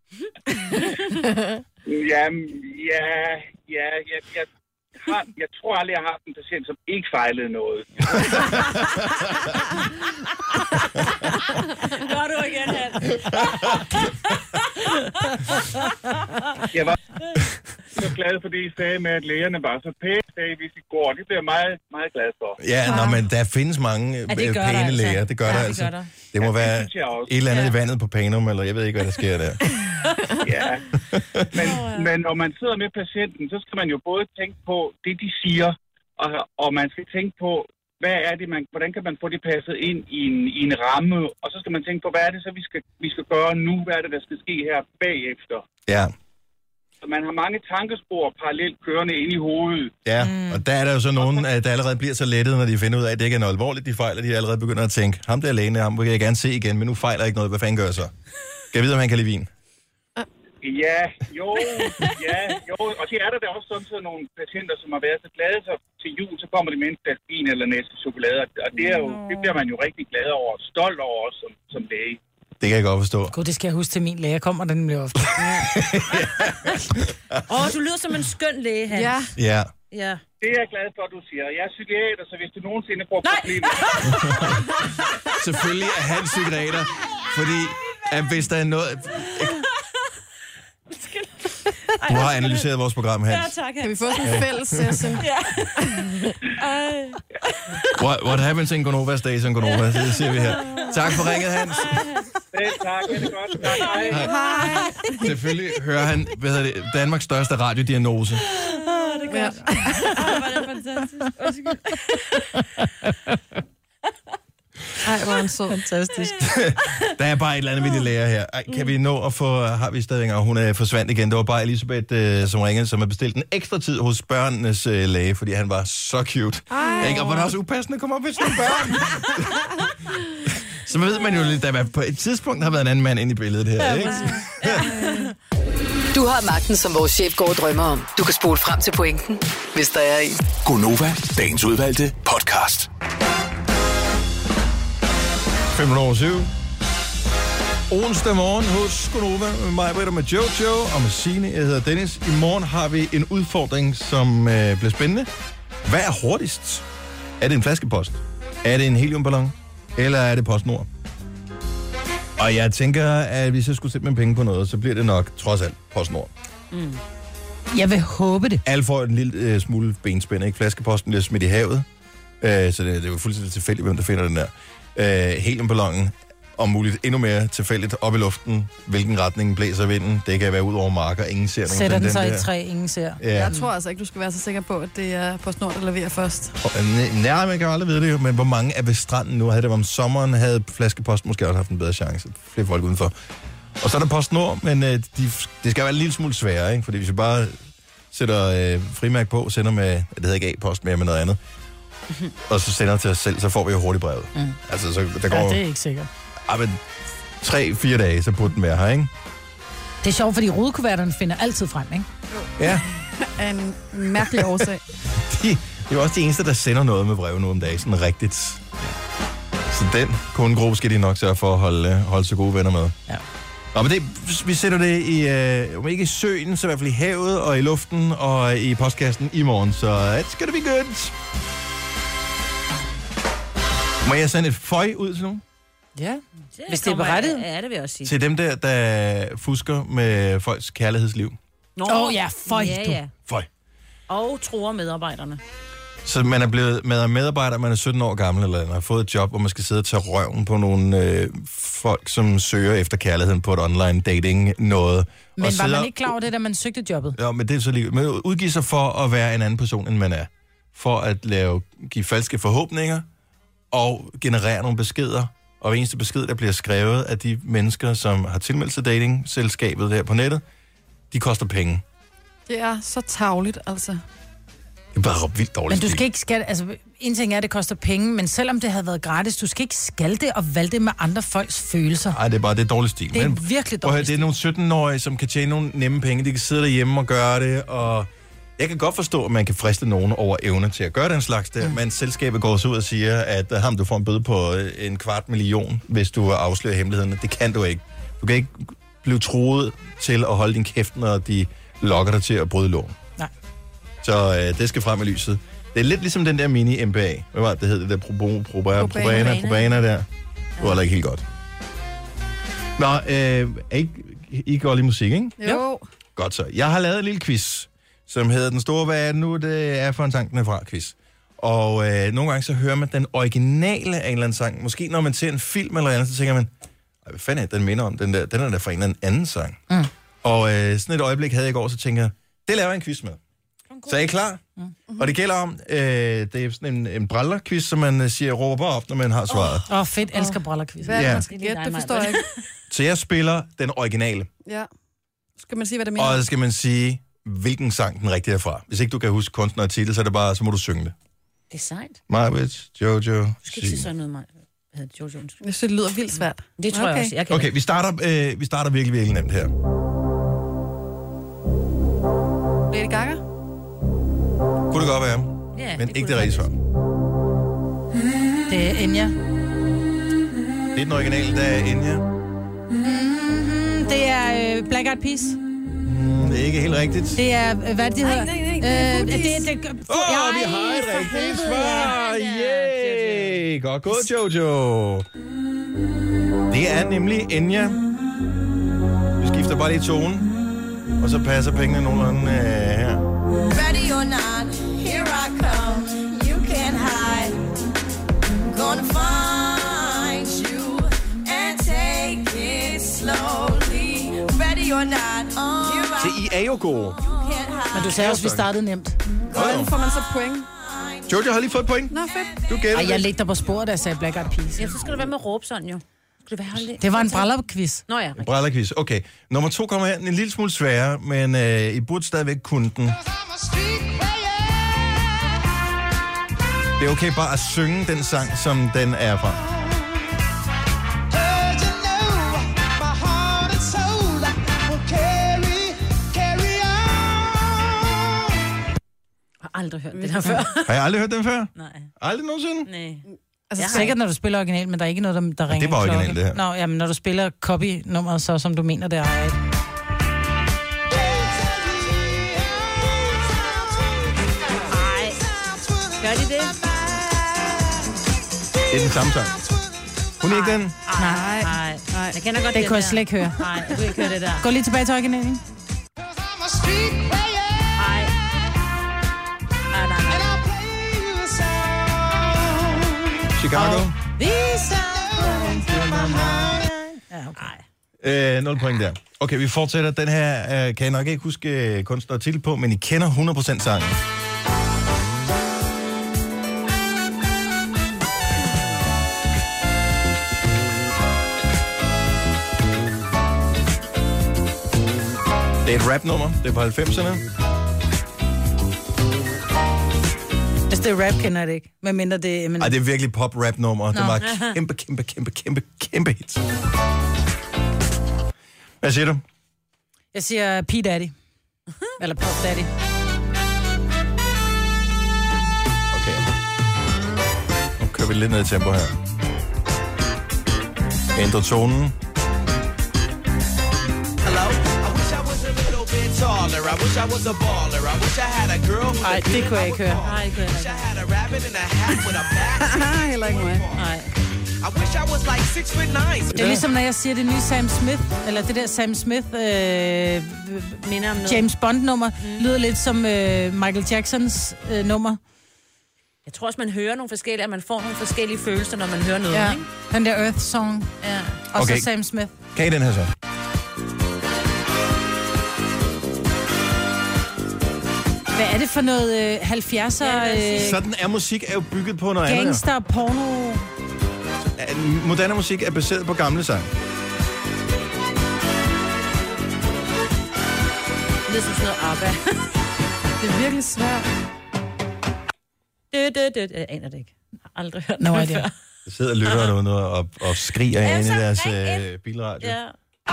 Jeg tror aldrig, jeg har haft en patient, som ikke fejlede noget. Gør du igen, Hans? Jeg var så glad, fordi I sagde med, at lægerne var så pæne, hvis I går. Det bliver jeg meget, meget glad for. Ja, men der findes mange pæne læger. Det gør der altså. Det må være et eller andet i vandet på Panum, eller jeg ved ikke, hvad der sker der. Ja, men når man sidder med patienten, så skal man jo både tænke på det, de siger, og man skal tænke på, hvad er det, hvordan kan man få det passet ind i en ramme, og så skal man tænke på, hvad er det så, vi skal gøre nu, hvad er det, der skal ske her bagefter. Ja. Så man har mange tankespor parallelt kørende ind i hovedet. Ja, og der er der jo så nogen, der allerede bliver så lettet, når de finder ud af, at det ikke er noget alvorligt, de fejler, de allerede begynder at tænke, ham der alene, ham vil jeg gerne se igen, men nu fejler ikke noget, hvad fanden gør jeg så? Kan jeg vide, om han kan lide vin? Ja, jo, og så er der også sådan nogle patienter, som har været så glade, så til jul, så kommer de med en flaske vin eller næste chokolade, og det bliver man jo rigtig glad over, og stolt over også som læge. Det kan jeg godt forstå. Gud, det skal jeg huske til min læge. Kommer den bliver ofte. Du lyder som en skøn læge, Hans. Ja. Det er jeg glad for, at du siger. Jeg er psykiater, så hvis du nogensinde får problemer... Selvfølgelig er han psykiater, fordi at hvis der er noget... Du har analyseret vores program, Hans. Ja, tak, Hans. Kan vi få sådan en fælles session? What happens in Gonova stays in Gonova. Det ser vi her. Tak for ringet, Hans. Tak, det er godt. Tak, hej. Selvfølgelig hører han, Danmarks største radiodiagnose. Det er godt. Var det fantastisk. Ej, hvor er han så fantastisk. Der er bare et eller andet, vi lige lærer her. Kan vi nå at få... Har vi stadig, og hun er forsvandt igen. Det var bare Elisabeth, som ringede, som har bestilt en ekstra tid hos børnenes læge, fordi han var så cute. Ikke? Og var det også upassende at komme op med sådan børn. Så ved man jo lidt, der på et tidspunkt har været en anden mand inde i billedet her, ikke? Du har magten, som vores chef går og drømmer om. Du kan spole frem til pointen, hvis der er en. Gonova, dagens udvalgte podcast. 5:07. Onsdag morgen hos Gonova med mig, Britta, med Jojo og med Signe. Jeg hedder Dennis. I morgen har vi en udfordring, som bliver spændende. Hvad er hurtigst? Er det en flaskepost? Er det en heliumballon? Eller er det PostNord? Og jeg tænker, at hvis jeg skulle sætte mine penge på noget, så bliver det nok trods alt PostNord. Jeg vil håbe det. Alle får en lille smule benspænd, ikke? Flaskeposten bliver smidt i havet, så det er jo fuldstændig tilfældigt, hvem der finder den der. Heliumballonen, om muligt endnu mere tilfældigt, op i luften, hvilken retning blæser vinden. Det kan være ud over marker, ingen ser nogen. Sætter den sig i et træ, ingen ser. Ja. Jeg tror altså ikke, du skal være så sikker på, at det er PostNord, der leverer først. Nej, man kan jo aldrig vide det jo, men hvor mange er ved stranden nu? Havde det om sommeren, havde flaskepost måske også haft en bedre chance. Flere folk udenfor. Og så er der PostNord, men det skal være en lille smule sværere, ikke? Fordi hvis vi bare sætter frimærk på, sender med, det hedder ikke A-post mere, med noget andet, og så sender til os selv, så får vi jo hurtigt brevet. Altså, så der går... Ja, det er ikke sikkert. Men 3-4 dage, så burde den være her, ikke? Det er sjovt, fordi rudekuverterne finder altid frem, ikke? Ja. Af en mærkelig årsag. Det er jo også de eneste, der sender noget med brev nu om dagen, sådan rigtigt. Så den kundegruppe skal de nok sørge for at holde så gode venner med. Ja. Nå, men vi sætter det i, om ikke i søen, så i hvert fald i havet og i luften og i postkassen i morgen. Så it's gonna be good. Må jeg sende et føj ud til nogen? Ja, hvis det er berettiget. Ja, det vil jeg også sige. Til dem der fusker med folks kærlighedsliv. Ja, føj du. Ja. Føj. Og tror medarbejderne. Så man er blevet medarbejder, man er 17 år gammel, eller har fået et job, hvor man skal sidde og tage røven på nogle folk, som søger efter kærligheden på et online dating noget. Men var man ikke klar over det, da man søgte jobbet? Ja, men det er så lige. Man udgiver sig for at være en anden person, end man er. For at give falske forhåbninger og generere nogle beskeder. Og hver eneste besked, der bliver skrevet af de mennesker, som har tilmeldt sig datingselskabet der på nettet, de koster penge. Det er så tarveligt, altså. Det er bare vildt dårligt. Men du skal ikke altså, en ting er, at det koster penge, men selvom det havde været gratis, du skal ikke skalte og valgte med andre folks følelser. Nej, det er dårlig stil. Det er virkelig dårlig stil. Det er nogle 17-årige, som kan tjene nogle nemme penge. De kan sidde derhjemme og gøre det, og jeg kan godt forstå, at man kan friste nogen over evne til at gøre den slags der, men selskabet går så ud og siger, at du får en bøde på 250.000, hvis du afslører hemmelighederne. Det kan du ikke. Du kan ikke blive truet til at holde din kæft, når de lokker dig til at bryde loven. Nej. Så det skal frem i lyset. Det er lidt ligesom den der mini-MBA. Hvad var det hed? Det der Probana der. Det var heller ikke helt godt. Nå, I går lige musik, ikke? Jo. Godt så. Jeg har lavet en lille quiz, som hedder Den Store Hvad er det nu? Det er for en sang, den er fra quiz. Og nogle gange så hører man den originale af en eller anden sang. Måske når man ser en film eller andet, så tænker man, hvad fanden er den minder om? Den er der fra en eller anden sang. Og sådan et øjeblik havde jeg i går, så tænker jeg, det laver jeg en quiz med. Så er I klar? Og det gælder om, det er sådan en brallerquiz, som man siger, råber bare op, når man har svaret. Fedt, elsker brallerquiz. Hvad er det, man skal gætte? Det forstår jeg ikke. Så jeg spiller den originale. Ja. Skal man sige, hvad det mener? Og så skal man sige, hvilken sang den rigtige er fra. Hvis ikke du kan huske kunstner og titel, så må du synge det. Det er sejt. Majbrit, Jojo. Du skal ikke sige sådan noget, Jojo. Jeg synes, det lyder vildt svært. Det tror jeg også. Jeg kan okay, vi starter virkelig, virkelig nemt her. Lady Gaga? Kunne det godt være, men ikke det rigtige svar. Det er Enya. Det er den originale, der er Enya. Det er Black Eyed Peas. Det er ikke helt rigtigt. Det er, hvad det hedder? Vi har et rigtigt svar. Yay! Godt gået, Jojo. Det er nemlig Enya. Vi skifter bare lige tonen, og så passer pengene nogenlunde her. Ready or not, here I come. You can't hide. Gonna find you and take it slowly. Ready or not, here I come. Så I er jo gode. Men du sagde også, at vi startede nemt. Hvordan får man så point? Jojo har lige fået et point. Nå, fedt. Du gætter. Jeg lægte dig på sporet, da jeg sagde Black Eyed Peas. Ja, så skal du være med at råbe sådan jo. Det var en brallerquiz. Nå ja. En brallerquiz. Okay. Nummer 2 kommer her. En lille smule sværere, men I burde stadigvæk kunne den. Det er okay bare at synge den sang, som den er fra. Jeg har aldrig hørt den her før. Har jeg aldrig hørt den før? Nej. Aldrig nogensinde? Nej. Altså sikkert, når du spiller original, men der er ikke noget, der ringer. Det var original, det her. Nå, jamen, når du spiller copy-nummeret, så som du mener, det er ejet. Gør de det? Det er den samme sang. Hun er ikke den? Nej. Jeg kender godt det kunne jeg slet ikke høre. Nej, jeg kunne ikke høre det der. Gå lige tilbage til originalen. Chicago. Ja, okay. 0 point der. Okay, vi fortsætter. Den her kan jeg nok ikke huske kunstner og titel på, men I kender 100% sangen. Det er et rap-nummer. Det er på 90'erne. Hvis det er rap, kender jeg det ikke. Hvad mindre det... Men... Ej, det er virkelig pop-rap-nummer. Det var kæmpe hit. Hvad siger du? Jeg siger P. Daddy. Eller Pop Daddy. Okay. Nu kører vi lidt ned i tempo her. Ændrer tonen. Nej, det kunne jeg ikke høre. Nej, det kunne jeg ikke. Heller ikke mig. Nej. Det er ligesom, når jeg siger det nye Sam Smith, eller det der Sam Smith minder om noget. James Bond-nummer, lyder lidt som Michael Jacksons nummer. Jeg tror også, man hører nogle forskellige, at man får nogle forskellige følelser, når man hører noget, Ja, ikke? den der Earth Song. Ja. Og Okay. så Sam Smith. Kan I den her så? Hvad er det for noget 70'er Sådan er musik er jo bygget på noget andet. gangster, porno? Moderne musik er baseret på gamle sange. Det er som sådan noget ABBA. Det er virkelig svært. Jeg aner det ikke. Jeg har aldrig hørt Nå, det er det. før. Der sidder lytterne derude og skriger Ja, inde i så deres ring ind. bilradio. Ja.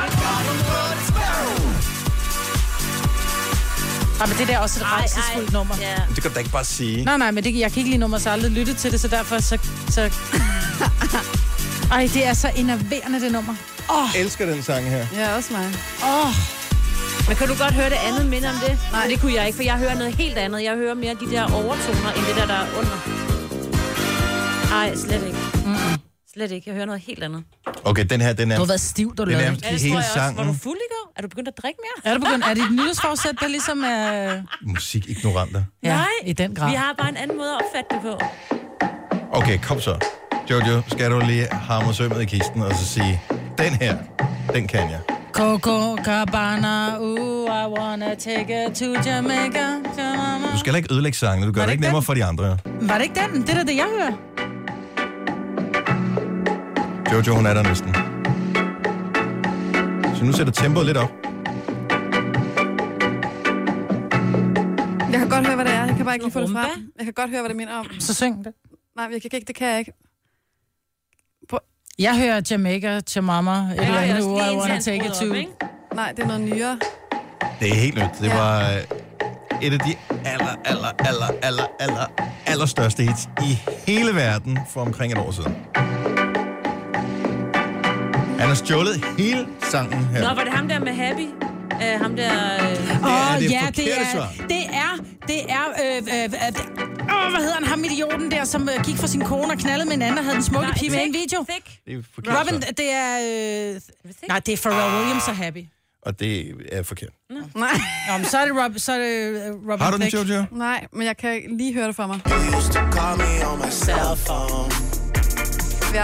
Ja, men det der er også et rædselsfuldt nummer. Ja. Men det kan du da ikke bare sige. Nej, men det, jeg kan ikke lide nummer, så jeg har aldrig lyttet til det, så derfor så... Ej, det er så enerverende, det nummer. Jeg elsker den sang her. Ja, også mig. Men kan du godt høre det andet minde om det? Nej. Men det kunne jeg ikke, for jeg hører noget helt andet. Jeg hører mere de der overtoner, end det der er under. Ej, slet ikke. Slet ikke. Jeg hører noget helt andet. Okay, den her, den er... Du har været stiv, du den lavede er det. Ja, det tror hele jeg også. sangen. Var du fuld i går? Er du begyndt at drikke mere? Er du begyndt? Er det et nyhedsforsæt, der ligesom er... Musikignoranter. Ja, Nej, i den grad. vi har bare en anden måde at opfatte det på. Okay, kom så. Jojo, skal du lige hamre sømmet i kisten og så sige, den her, den kan jeg. Coco Cabana, I wanna take it to Jamaica. Du skal heller ikke ødelægge sangene, du gør det ikke nemmere for de andre. Var det ikke den? Det er da det, jeg hører. Jojo, hun er der næsten. Så nu sætter tempoet lidt op. Jeg kan godt høre, hvad det er. Jeg kan bare ikke lige få det frem. Jeg kan godt høre, hvad det minder om. Så syng det. Nej, det kan jeg ikke. Jeg hører Jamaica, Chamama, et eller andet, I wanna take it to. Nej, det er noget nyere. Det er helt nyt. Det var et af de aller største hits i hele verden for omkring et år siden. Han har stjålet hele sangen her. Nå, var det ham der med Happy? Ham der... hvad hedder han? Ham idioten der, som gik for sin kone og knaldede med en anden og havde den smukke pige med i en video. Det er forkert, Robin, så. det er... nej, det er Pharrell Williams og Happy. Og det er forkert. Nej. Nå, men så er det Robin Har du den, Thicke. Jojo? Nej, men jeg kan lige høre det for mig. Ja.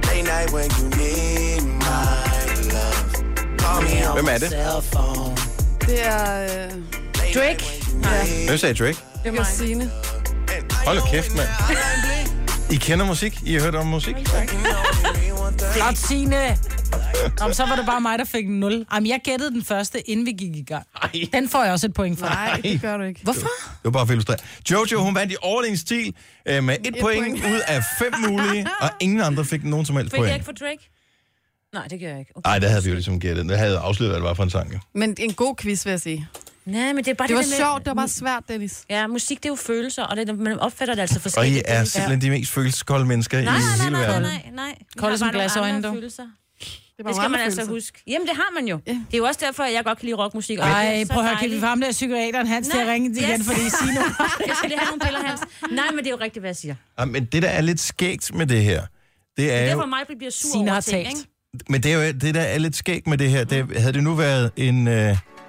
Hvem er det? Det er... Drake? Ja. Hvem sagde Drake? Det er Signe. Hold da kæft, mand. I kender musik? I har hørt om musik? Flot, Signe! Nå, så var det bare mig, der fik en 0. Jamen, jeg gættede den første, inden vi gik i gang. Den får jeg også et point for. Nej, det gør du ikke. Hvorfor? Det var bare for at illustrere. Jojo, hun vandt i overlægningsstil med 1 point ud af 5 mulige, og ingen andre fik nogen som helst Fik jeg point. ikke for Drake? Nej, det gør jeg ikke. Okay. Nej, det havde vi jo ligesom gættet. Det havde afsløret, hvad det var for en sang. Jo. Men en god quiz, vil jeg sige. Nej, men det er bare Det var der med- sjovt, det var bare svært, Dennis. Ja, musik, det er jo følelser, og det, man opfatter det altså Og I forskelligt. er simpelthen de mest følelseskolde mennesker i hele verden. Nej. Kolde som glasøjne, du. Det var skal man mange altså følelser. huske. Jamen, det har man jo. Det er jo også derfor, at jeg godt kan lide rockmusik. og det Ej, er så prøv at høre, kan vi dejligt. få ham der psykiateren Hans til at ringe igen, fordi Signe... Jeg skal lige have nogle piller, Hans. Nej, men det er jo rigtigt, hvad jeg siger. Ja, men det, der er lidt skægt med det her, det er Det er jo... derfor mig bliver sur Signe over har ting, talt. ikke? Men det er jo det, der er lidt skægt med det her. Det, havde det nu været en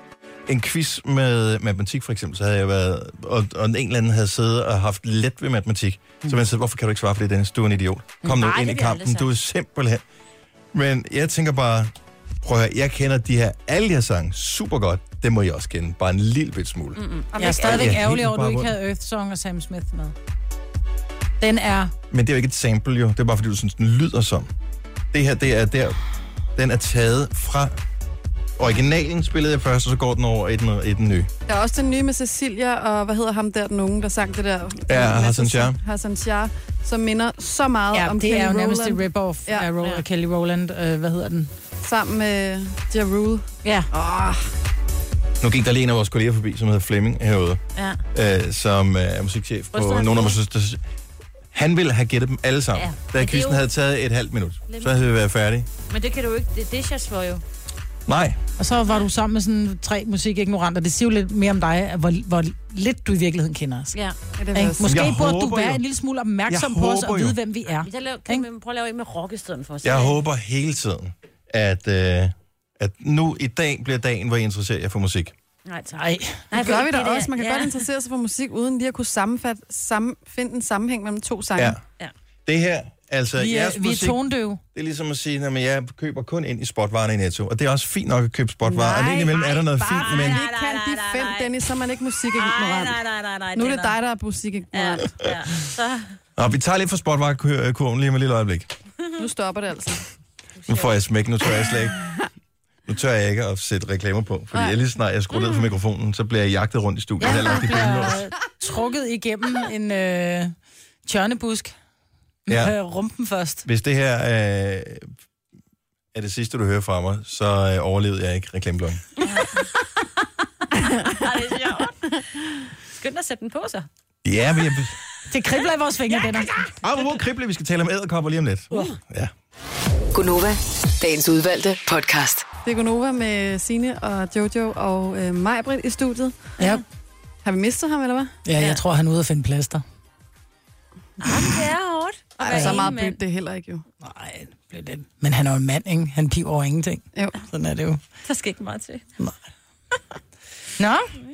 en quiz med matematik for eksempel, så havde jeg været, og en eller anden havde siddet og haft let ved matematik, så man sagde, hvorfor kan du ikke svare for det, Dennis? Du er en idiot. Kom nu ind i kampen, du er simpelthen. Men jeg tænker bare, prøv at høre, jeg kender alle de her sange super godt, det må jeg også kende, bare en lille bit smule. Jeg er stadigvæk ærgerlig over, at du ikke havde Earth Song og Sam Smith med. Den er... Men det er jo ikke et sample, jo. Det er bare, fordi du synes, den lyder som. Det her, det er der. Den er taget fra originalen, spillede jeg først, og så går den over i den nye. Der er også den nye med Cecilia, og hvad hedder ham der, den unge, der sang det der? Ja, Hassan Shah. Hassan Shah, som minder så meget om Kelly det er jo Rowland. nærmest et rip-off af Kelly Rowland. Hvad hedder den? Sammen med Ja Rule. Ja. Nu gik der lige en af vores kolleger forbi, som hedder Flemming herude, som er musikchef på nogle af vores. Han ville have gættet dem alle sammen. Da quizzen havde taget et halvt minut, så havde vi været færdige. Men det kan du ikke. Det er just for jo. Nej. Og så var du sammen med sådan 3 musikignoranter. Det siger jo lidt mere om dig, hvor lidt du i virkeligheden kender os. Ja. Måske burde du være en lille smule opmærksom på os og vide, hvem vi er. Kan vi prøve at lave en med rock i stedet for os? Jeg håber hele tiden, at nu i dag bliver dagen, hvor I interesserer jer for musik. Nej. Det gør vi da også. Man kan godt interessere sig for musik, uden lige at kunne finde en sammenhæng mellem 2 sange. Ja. Det her, altså jeres vi er musik, tondøve. det er ligesom at sige, at jeg køber kun ind i spotvarerne i Netto. Og det er også fint nok at købe spotvarer. Og indimellem er der noget fint, men... Nej, kan de 5, Dennis, så er man ikke musikignorant. Nej. Nu er det dig, der er musikignorant. Nå, vi tager lidt for spotvarekurven lige med et lille øjeblik. Nu stopper det altså. Nu får jeg smæk, nu tør jeg slet ikke. Nu tør jeg ikke at sætte reklamer på, fordi lige snart jeg skruer ned for mikrofonen, så bliver jeg jagtet rundt i studiet. Ja, du bliver trukket igennem en tjørnebusk med rumpen først. Hvis det her er det sidste, du hører fra mig, så overlevede jeg ikke reklameblokken. Det er sjovt. Skynd dig at sætte den på sig. Ja, men det kribler i vores fingre, Dennis. Apropos krible, vi skal tale om edderkopper lige om lidt. Ja. Gunova, dagens udvalgte podcast. Det er Gunova med Signe og Jojo og Majbrit i studiet. Ja. Har vi mistet ham, eller hvad? Ja, jeg tror, han er ude at finde plaster. Det er hårdt. Ej, så meget blødt det heller ikke jo. Nej, det bliver det. Men han er jo en mand, ikke? Han piver over ingenting. Jo. Sådan er det jo. Der skal ikke meget til. Nej. Nå.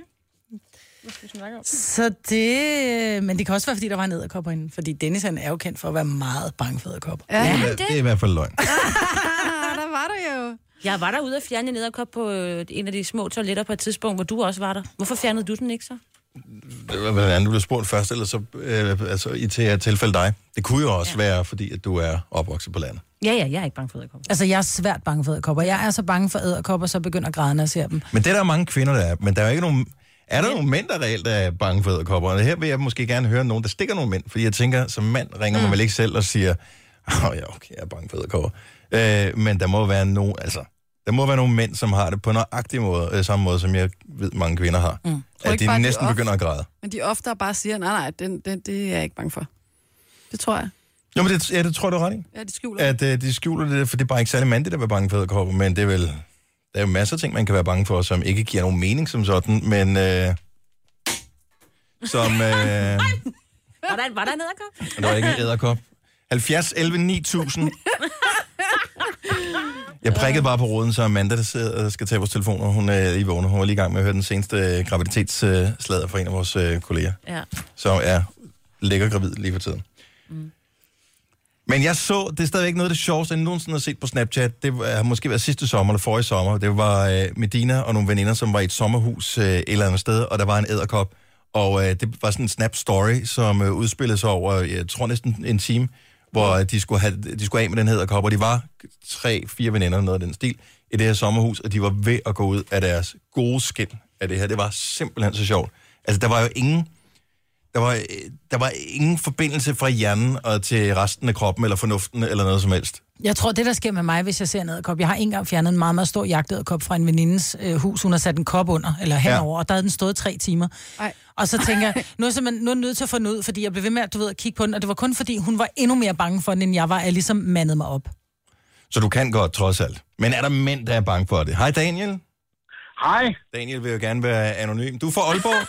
Så det... Men det kan også være, fordi der var en edderkopper inde. Fordi Dennis han er jo kendt for at være meget bange for edderkopper. Ja, det er i hvert fald løgn. Der var du jo. Jeg var der ude at fjerne en edderkop på en af de små toiletter på et tidspunkt, hvor du også var der. Hvorfor fjernede du den ikke så? Det var hvordan du blev spurgt først, eller så i tilfælde dig. Det kunne jo også være, fordi at du er opvokset på landet. Ja, jeg er ikke bange for edderkopper. Altså, jeg er svært bange for edderkopper. Jeg er så bange for edderkopper, så begynder at græde, når jeg ser dem. Men det er der mange kvinder, der er. Men der er jo ikke nogen... Er der nogle mænd, der reelt er bange for edderkopper? Og her vil jeg måske gerne høre nogen, der stikker nogle mænd. Fordi jeg tænker, som mand ringer man vel ikke selv og siger, ja, okay, jeg er bange for edderkopper. Men der må være nogen, der må være nogle mænd, som har det på nøjagtig måde, samme måde, som jeg ved, mange kvinder har. At de næsten begynder at græde. Men de ofte bare siger, nej, det er jeg ikke bange for. Det tror jeg. Jo, men det tror jeg, du er ret i. Ja, de skjuler det. At de skjuler det, for det er bare ikke særlig mandigt, der er bange for edderkopper, men det er vel... Der er jo masser af ting, man kan være bange for, som ikke giver nogen mening som sådan, men som... Var der en edderkop? Der var ikke en edderkop. 70, 11, 9000. Jeg prikkede bare på roden, så Amanda, der skal tage vores telefoner, hun er lige vågnet. Hun var lige i gang med at høre den seneste graviditetsslader fra en af vores kolleger, som er lækker gravid lige for tiden. Men jeg så, det er stadigvæk noget af det sjoveste, jeg nogensinde har set på Snapchat. Det har måske været sidste sommer, eller forrige sommer. Det var Medina og nogle veninder, som var i et sommerhus et eller andet sted, og der var en edderkop. Og det var sådan en Snap-story, som udspillede sig over, jeg tror næsten en time, hvor de skulle af med den edderkop, og de var 3-4 veninder, noget af den stil, i det her sommerhus, og de var ved at gå ud af deres gode skind af det her. Det var simpelthen så sjovt. Altså, der var jo ingen... Der var ingen forbindelse fra hjernen og til resten af kroppen, eller fornuften, eller noget som helst. Jeg tror, det der sker med mig, hvis jeg ser en edderkop, jeg har ikke engang fjernet en meget, meget stor jagtedderkop fra en venindens hus. Hun har sat en kop under, eller henover, og der havde den stået 3 timer. Ej. Og så tænker jeg, nu er jeg nødt til at få den ud, fordi jeg blev ved med at, kigge på den, og det var kun fordi, hun var endnu mere bange for den, end jeg var, at jeg ligesom mandede mig op. Så du kan godt, trods alt. Men er der mænd, der er bange for det? Hej, Daniel. Hej. Daniel vil jo gerne være anonym. Du er fra Aalborg.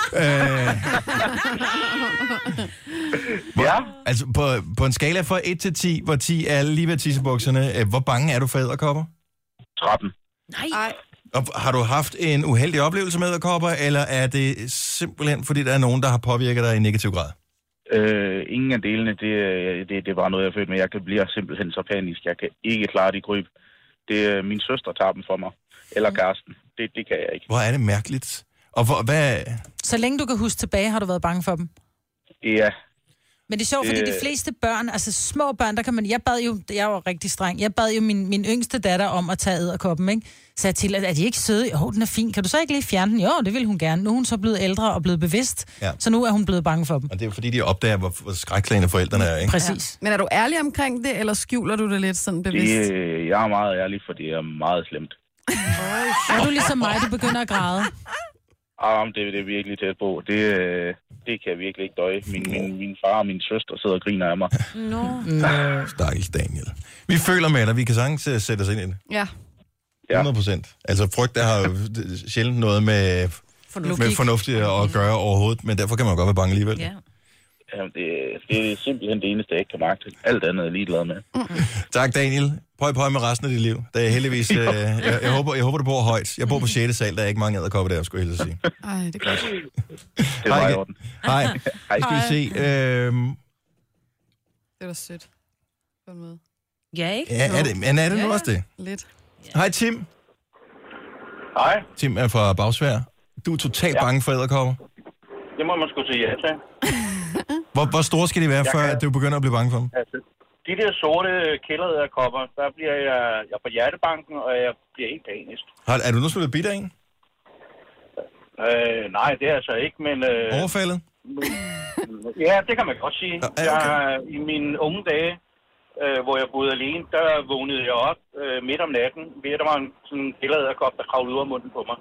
Altså, på en skala fra 1 til 10, hvor 10 er lige ved tissebukserne, hvor bange er du for edderkopper? 13. Nej. Og har du haft en uheldig oplevelse med edderkopper, eller er det simpelthen, fordi der er nogen, der har påvirket dig i negativ grad? Ingen af delene, det er bare noget, jeg er født med. Jeg kan blive simpelthen så panisk. Jeg kan ikke klare de kryb. Det er min søster tager dem for mig. Eller kæresten. Det kan jeg ikke. Hvor er det mærkeligt. Og hvad... Så længe du kan huske tilbage, har du været bange for dem? Ja. Men det er sjovt, fordi de fleste børn, altså små børn, der kan man... Jeg var rigtig streng. Jeg bad jo min yngste datter om at tage edderkoppen, ikke? Så jeg til, at er de ikke søde? Den er fin. Kan du så ikke lige fjerne den? Jo, det vil hun gerne. Nu er hun så blevet ældre og blevet bevidst. Ja. Så nu er hun blevet bange for dem. Og det er jo fordi, de opdager, hvor skrækslagende forældrene er, ikke? Præcis. Ja. Men er du ærlig omkring det, eller skjuler du det lidt sådan bevidst? Jeg er meget ærlig, for det er meget slemt. Er du ligesom mig, du begynder at græde? Det er virkelig tæt på. Det kan jeg virkelig ikke døje. Min far og min søster sidder og griner af mig. Stakkels Daniel. Vi føler med dig. Vi kan sagtens sætte os ind i det. Ja. 100%. Altså frygt, der har jo sjældent noget med fornuftigt at gøre overhovedet, men derfor kan man godt være bange alligevel. Ja. Jamen, det er simpelthen det eneste, jeg ikke kan magte. Alt andet er ligeglad med. Tak, Daniel. Pøj med resten af dit liv. Det er heldigvis... jeg håber, du bor højt. Jeg bor på 6. sal, der er ikke mange edderkopper der, skulle jeg helst sige. Ej, det er godt. Det var i orden. Hej. Skal vi se... Det var sødt. På en måde. Ja, ikke? Ja, er det nu også det? Lidt. Hej, Tim. Hej. Tim er fra Bagsvær. Du er totalt bange for edderkopper. Det må man sgu sige ja til. Hvor store skal de være, før at du begynder at blive bange for dem? Altså, de der sorte kælderederkopper, der bliver jeg på hjertebanken, og jeg bliver helt panisk. Er du nu blevet bidt af en? Nej, det er altså ikke, men... Overfaldet? Ja, det kan man godt sige. I mine unge dage, hvor jeg boede alene, der vågnede jeg op midt om natten, ved at der var sådan en kælderederkop, der kravlede ud af munden på mig.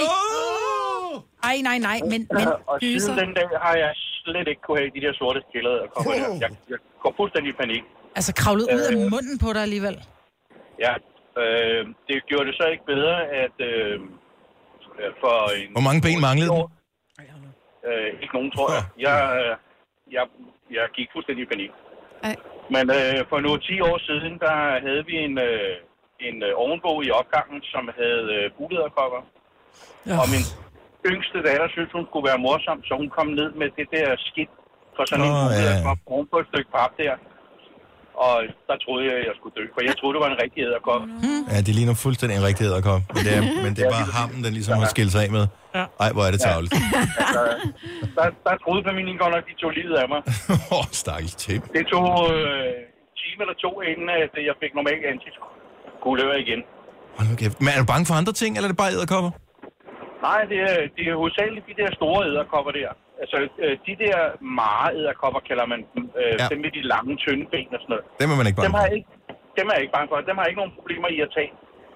Nej, men og siden den dag har jeg slet ikke kunne have de der sorte kælderederkopper der. Jeg går fuldstændig i panik. Altså kravlet ud af munden på dig alligevel? Ja, det gjorde det så ikke bedre, at for en... Hvor mange ben manglede den? Ikke nogen, tror jeg. Jeg gik fuldstændig i panik. Men for nu 10 år siden, der havde vi en ovenbo i opgangen, som havde bulederkopper. Og min yngste datter synes, hun skulle være morsom, så hun kom ned med det der skidt for sådan en bulederkop oven på et stykke pap der. Og der troede jeg, at jeg skulle dø, for jeg troede, det var en rigtig edderkop. Ja, det ligner fuldstændig en rigtig edderkop. Men det er bare hammen, den ligesom har skilt sig af med. Ej, hvor er det tarveligt. Der troede familien godt nok, de tog livet af mig. Stakkels Tim. Det tog en time eller 2, inden at jeg fik normalt antikulør igen. Hold nu kæft. Men er du bange for andre ting, eller er det bare edderkopper? Nej, det er hovedsageligt de der store edderkopper der. Altså, de der mare-edderkopper kalder man dem. Dem med de lange, tynde ben og sådan noget. Dem er man ikke bange for? Dem er jeg ikke bange for. Dem har jeg ikke nogen problemer i at tage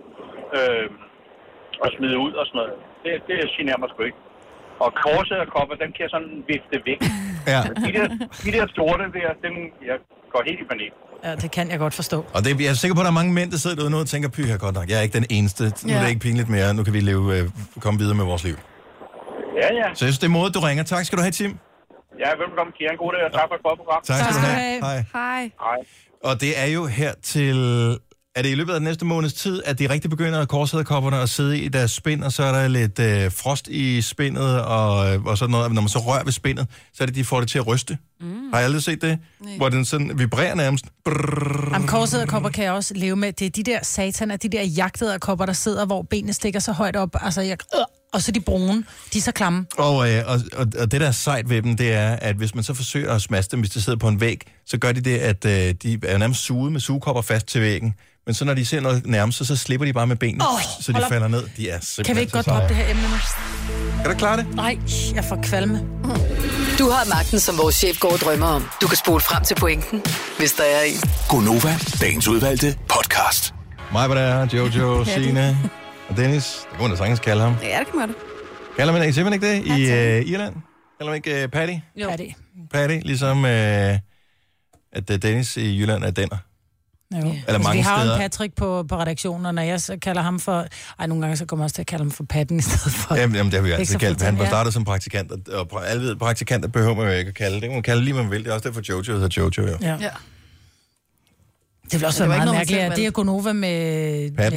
og smide ud og sådan noget. Det generer mig sgu ikke. Og korsæderkopper, dem kan jeg sådan vifte væk. Ja. De der sorte der, dem jeg går helt i panik. Ja, det kan jeg godt forstå. Og jeg er sikker på, at der er mange mænd, der sidder derude og tænker, her godt nok, jeg er ikke den eneste. Nu er det ikke pinligt mere. Nu kan vi komme videre med vores liv. Ja. Så jeg synes, det er måde, du ringer. Tak skal du have, Tim. Ja, velkommen, Kira. En god dag, og tak for et godt program. Tak skal du have. Hej. Og det er jo her til... Er det i løbet af den næste måneds tid, at de rigtig begynder at korsæderkopperne at sidde i deres spind, og så er der lidt frost i spindet og sådan noget. Når man så rører ved spindet, så er det, de får det til at ryste. Har jeg aldrig set det? Nej. Hvor den sådan vibrerer nærmest. Jamen, korsæderkopper kan jeg også leve med. Det er de der sataner, de der jagtæderkopper, der sidder, hvor benene stikker så højt op. Altså, og så de brune, de er så klamme. Og det, der er sejt ved dem, det er, at hvis man så forsøger at smaske dem, hvis de sidder på en væg, så gør de det, at de er nærmest suget med sugekopper fast til væggen. Men så når de ser noget nærmest, så slipper de bare med benene, så de falder ned. De er simpelthen. Kan vi ikke godt droppe det her emne nu? Kan du klare det? Nej, jeg får kvalme. Du har magten, som vores chef går og drømmer om. Du kan spole frem til pointen, hvis der er en. Gonova, dagens udvalgte podcast. Mig, hvad der er, Jojo, Signe og Dennis. Det kunne man da sagtens kalde ham. Ja, det kan man da. Kalder man ikke simpelthen ikke det i Irland? Kalder man ikke Patty? Jo. Patty, ligesom at Dennis i Jylland er Denner. Jo. Eller Altså, mange vi har steder. en Patrick på redaktionen, og når jeg så kalder ham for... nogle gange så kommer jeg også til at kalde ham for Patten i stedet for... Jamen det har vi jo Ikke altid så kaldt. Han var fortæt, startet som praktikant, og alle ved, praktikanter behøver man jo ikke at kalde. Det kan man kalde lige, man vil. Det er også derfor, Jojo hedder Jojo, jo. Ja. Det vil også være meget mærkeligt, at det er Gonova med... Patten.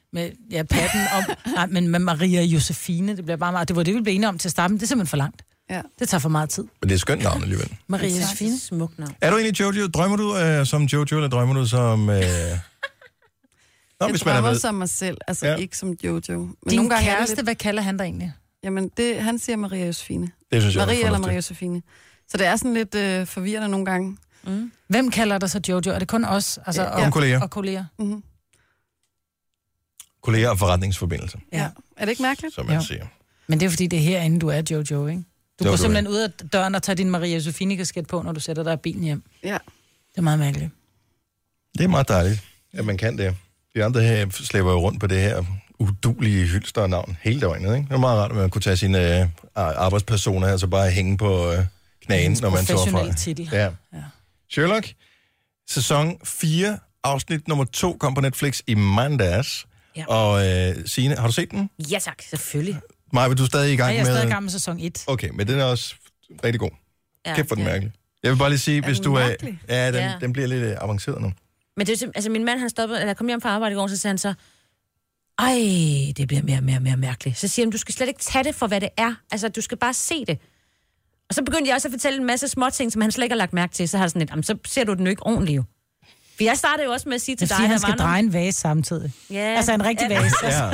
med patten om. Nej, men med Maria Josefine, det bliver bare meget... Det var det, vi blev enige om til at starte, men det er simpelthen for langt. Ja. Det tager for meget tid. Men det er et skønt navn alligevel. Maria Josefine. Smukt navn. Er du egentlig Jojo? Drømmer du som Jojo, eller drømmer du som... Jeg drømmer som mig selv, altså ikke som Jojo. Men Din nogle gange kæreste, lidt... hvad kalder han dig egentlig? Jamen, han siger Maria Josefine. Det synes jeg Maria eller Maria Josefine. Så det er sådan lidt forvirrende nogle gange. Mm. Hvem kalder dig så Jojo? Er det kun os? Altså, kun kolleger. Og kolleger? Mm-hmm. Kolleger og forretningsforbindelser. Ja. Er det ikke mærkeligt? Som man siger. Men det er fordi, det er herinde, du er Jojo, ikke? Du går du simpelthen ud af døren og tager din Maria Josefine-kasket på, når du sætter dig af bilen hjem. Ja. Det er meget mærkeligt. Det er meget dejligt, at man kan det. De andre her slæber jo rundt på det her udulige hylsternavn hele døgnet, ikke? Det er meget rart, at man kunne tage sine arbejdspersoner, altså bare hænge på knæen, når man tog fra. Titel. Ja. Sherlock, sæson 4, afsnit nummer 2, kom på Netflix i mandags. Ja. Og Signe, har du set den? Ja tak, selvfølgelig. Maja, du er stadig i gang med... Jeg er stadig i gang med sæson 1. Okay, men den er også rigtig god. Ja, Kæft for den mærkelig. Jeg vil bare lige sige, hvis du er... mærkelig? Ja, den bliver lidt avanceret nu. Men det er altså min mand, han stoppede, eller kom hjem fra arbejde i går, så sagde han så, ej, det bliver mere mærkeligt. Så siger han, du skal slet ikke tage det for, hvad det er. Altså, du skal bare se det. Og så begyndte jeg også at fortælle en masse småting, som han slet ikke har lagt mærke til. Så har jeg sådan lidt, så ser du den jo ikke ordentligt jo. For jeg startede jo også med at sige til dig, at han skal dreje en vase samtidig. Ja. Altså en rigtig vase. Ja.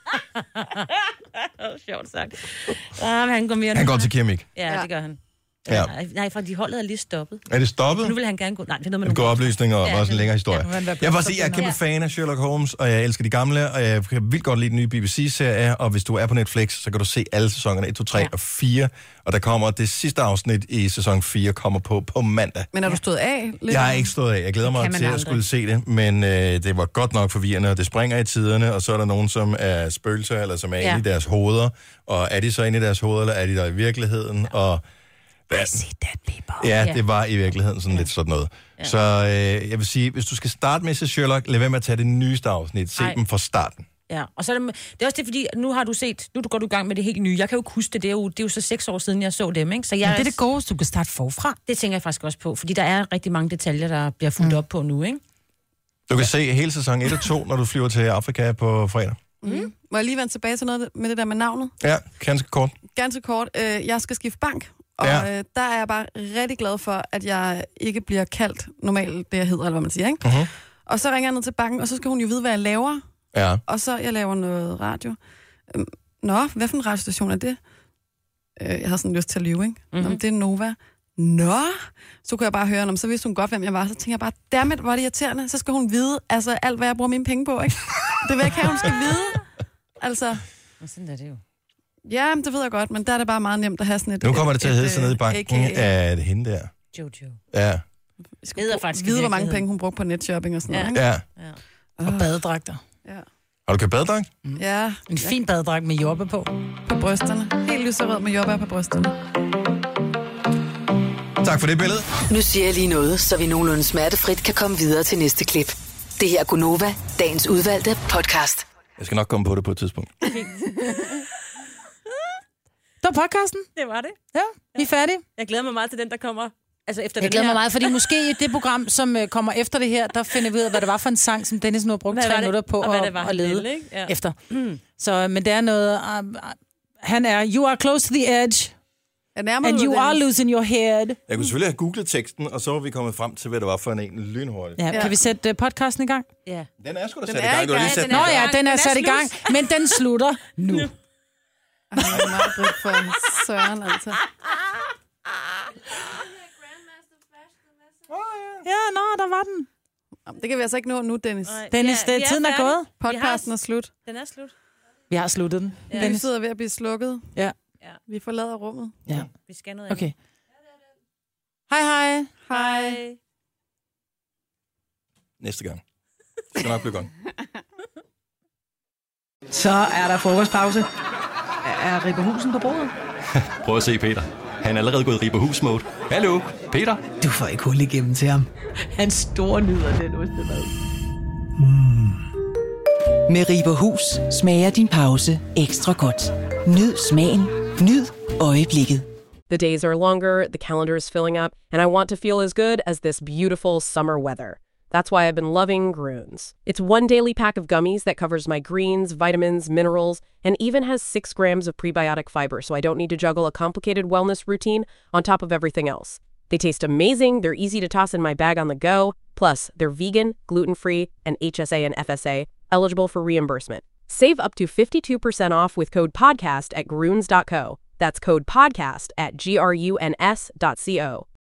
Sjovt sagt. Han går mere... Han går til keramik. Ja, det gør han. Ja. Nej, for de holdet er lige stoppet. Er det stoppet? Nu vil han gerne gå... Nej, det er noget med en god oplysning og også en længere historie. Ja, jeg vil bare sige, jeg er kæmpe fan af Sherlock Holmes, og jeg elsker de gamle, og jeg kan vildt godt lide den nye BBC-serie, og hvis du er på Netflix, så kan du se alle sæsonerne 1, 2, 3 og 4, og der kommer det sidste afsnit i sæson 4, kommer på mandag. Men er du stået af? Lidt? Jeg er ikke stået af. Jeg glæder mig til at skulle se det, men det var godt nok forvirrende, og det springer i tiderne, og så er der nogen, som er spøgelser, eller som er inde i deres hoveder, og er de så inde i deres hoveder, eller er de der i virkeligheden, og... Ja, det var i virkeligheden sådan lidt sådan noget. Ja. Så jeg vil sige, hvis du skal starte med Sherlock, lad være med at tage det nyeste afsnit. Se dem fra starten. Ja, og så er det er også det, fordi nu går du i gang med det helt nye. Jeg kan jo ikke huske det, det er jo så 6 år siden, jeg så dem, ikke? Så det er det gode, du kan starte forfra. Det tænker jeg faktisk også på, fordi der er rigtig mange detaljer, der bliver fuldt op på nu, ikke? Du kan se hele sæson 1 og 2, når du flyver til Afrika på fredag. Mm. Må jeg lige vende tilbage til noget med det der med navnet? Ja, ganske kort. Ganske kort. Jeg skal skifte bank. Og der er jeg bare rigtig glad for, at jeg ikke bliver kaldt normalt det, jeg hedder, eller hvad man siger, ikke? Uh-huh. Og så ringer jeg ned til banken, og så skal hun jo vide, hvad jeg laver. Ja. Og så, jeg laver noget radio. Nå, hvad for en radiostation er det? Jeg har sådan lyst til at lyve, ikke? Mm-hmm. Det er Nova. Nå, så kunne jeg bare høre, så vidste hun godt, hvem jeg var. Så tænker jeg bare, dammit, hvor er det irriterende. Så skal hun vide, altså alt, hvad jeg bruger mine penge på, ikke? Det vil jeg ikke have, hun skal vide. Altså... Og sådan er det jo. Ja, det ved jeg godt, men der er det bare meget nemt at have sådan et... Nu kommer det til at hedde sig nede i banken af hende der. Jojo. Ja. Skal vide, hvor mange penge hun brugte på netshopping og sådan noget. Ja. Og badedragter. Ja. Har du købt badedragt? Ja. En fin badedragt med jobbe på. På brysterne. Helt lyserød med jobbe på brysterne. Tak for det billede. Nu siger jeg lige noget, så vi nogenlunde smertefrit kan komme videre til næste klip. Det her er Gunova, dagens udvalgte podcast. Jeg skal nok komme på det på et tidspunkt. Det var podcasten. Det var det. Ja, vi er færdige. Jeg glæder mig meget til den, der kommer. Altså efter jeg glæder mig meget, fordi måske i det program, som kommer efter det her, der finder vi ud af, hvad det var for en sang, som Dennis nu har brugt 3 minutter på at lede efter. Så, men det er noget... han er, you are close to the edge, and you are losing your head. Jeg kunne selvfølgelig have googlet teksten, og så var vi kommet frem til, hvad det var for en lynhurtigt. Ja, kan vi sætte podcasten i gang? Ja. Den er sgu da sat i gang. Du har lige sat Nå ja, den er sat i gang, men den slutter nu. Jeg har meget brug for Søren, altså. Ja, der var den. Det kan vi altså ikke nå nu, Dennis. Dennis, tiden er gået. Podcasten er slut. Den er slut. Vi har sluttet den. Ja. Den sidder ved at blive slukket. Ja. Vi forlader rummet. Ja. Vi skal noget. Okay. Hej. Hej. Næste gang. Det skal nok blive godt. Så er der frokostpause. Er Ribberhusen på bordet? Prøv at se Peter. Han er allerede gået i Ribberhus-mode. Hallo, Peter? Du får ikke hul igennem til ham. Han store nyder den ostemad. Med Ribberhus smager din pause ekstra godt. Nyd smagen. Nyd øjeblikket. The days are longer, the calendar is filling up, and I want to feel as good as this beautiful summer weather. That's why I've been loving Grüns. It's one daily pack of gummies that covers my greens, vitamins, minerals, and even has 6 grams of prebiotic fiber, so I don't need to juggle a complicated wellness routine on top of everything else. They taste amazing, they're easy to toss in my bag on the go, plus they're vegan, gluten-free, and HSA and FSA, eligible for reimbursement. Save up to 52% off with code PODCAST at Grüns.co. That's code PODCAST at GRUNS.co.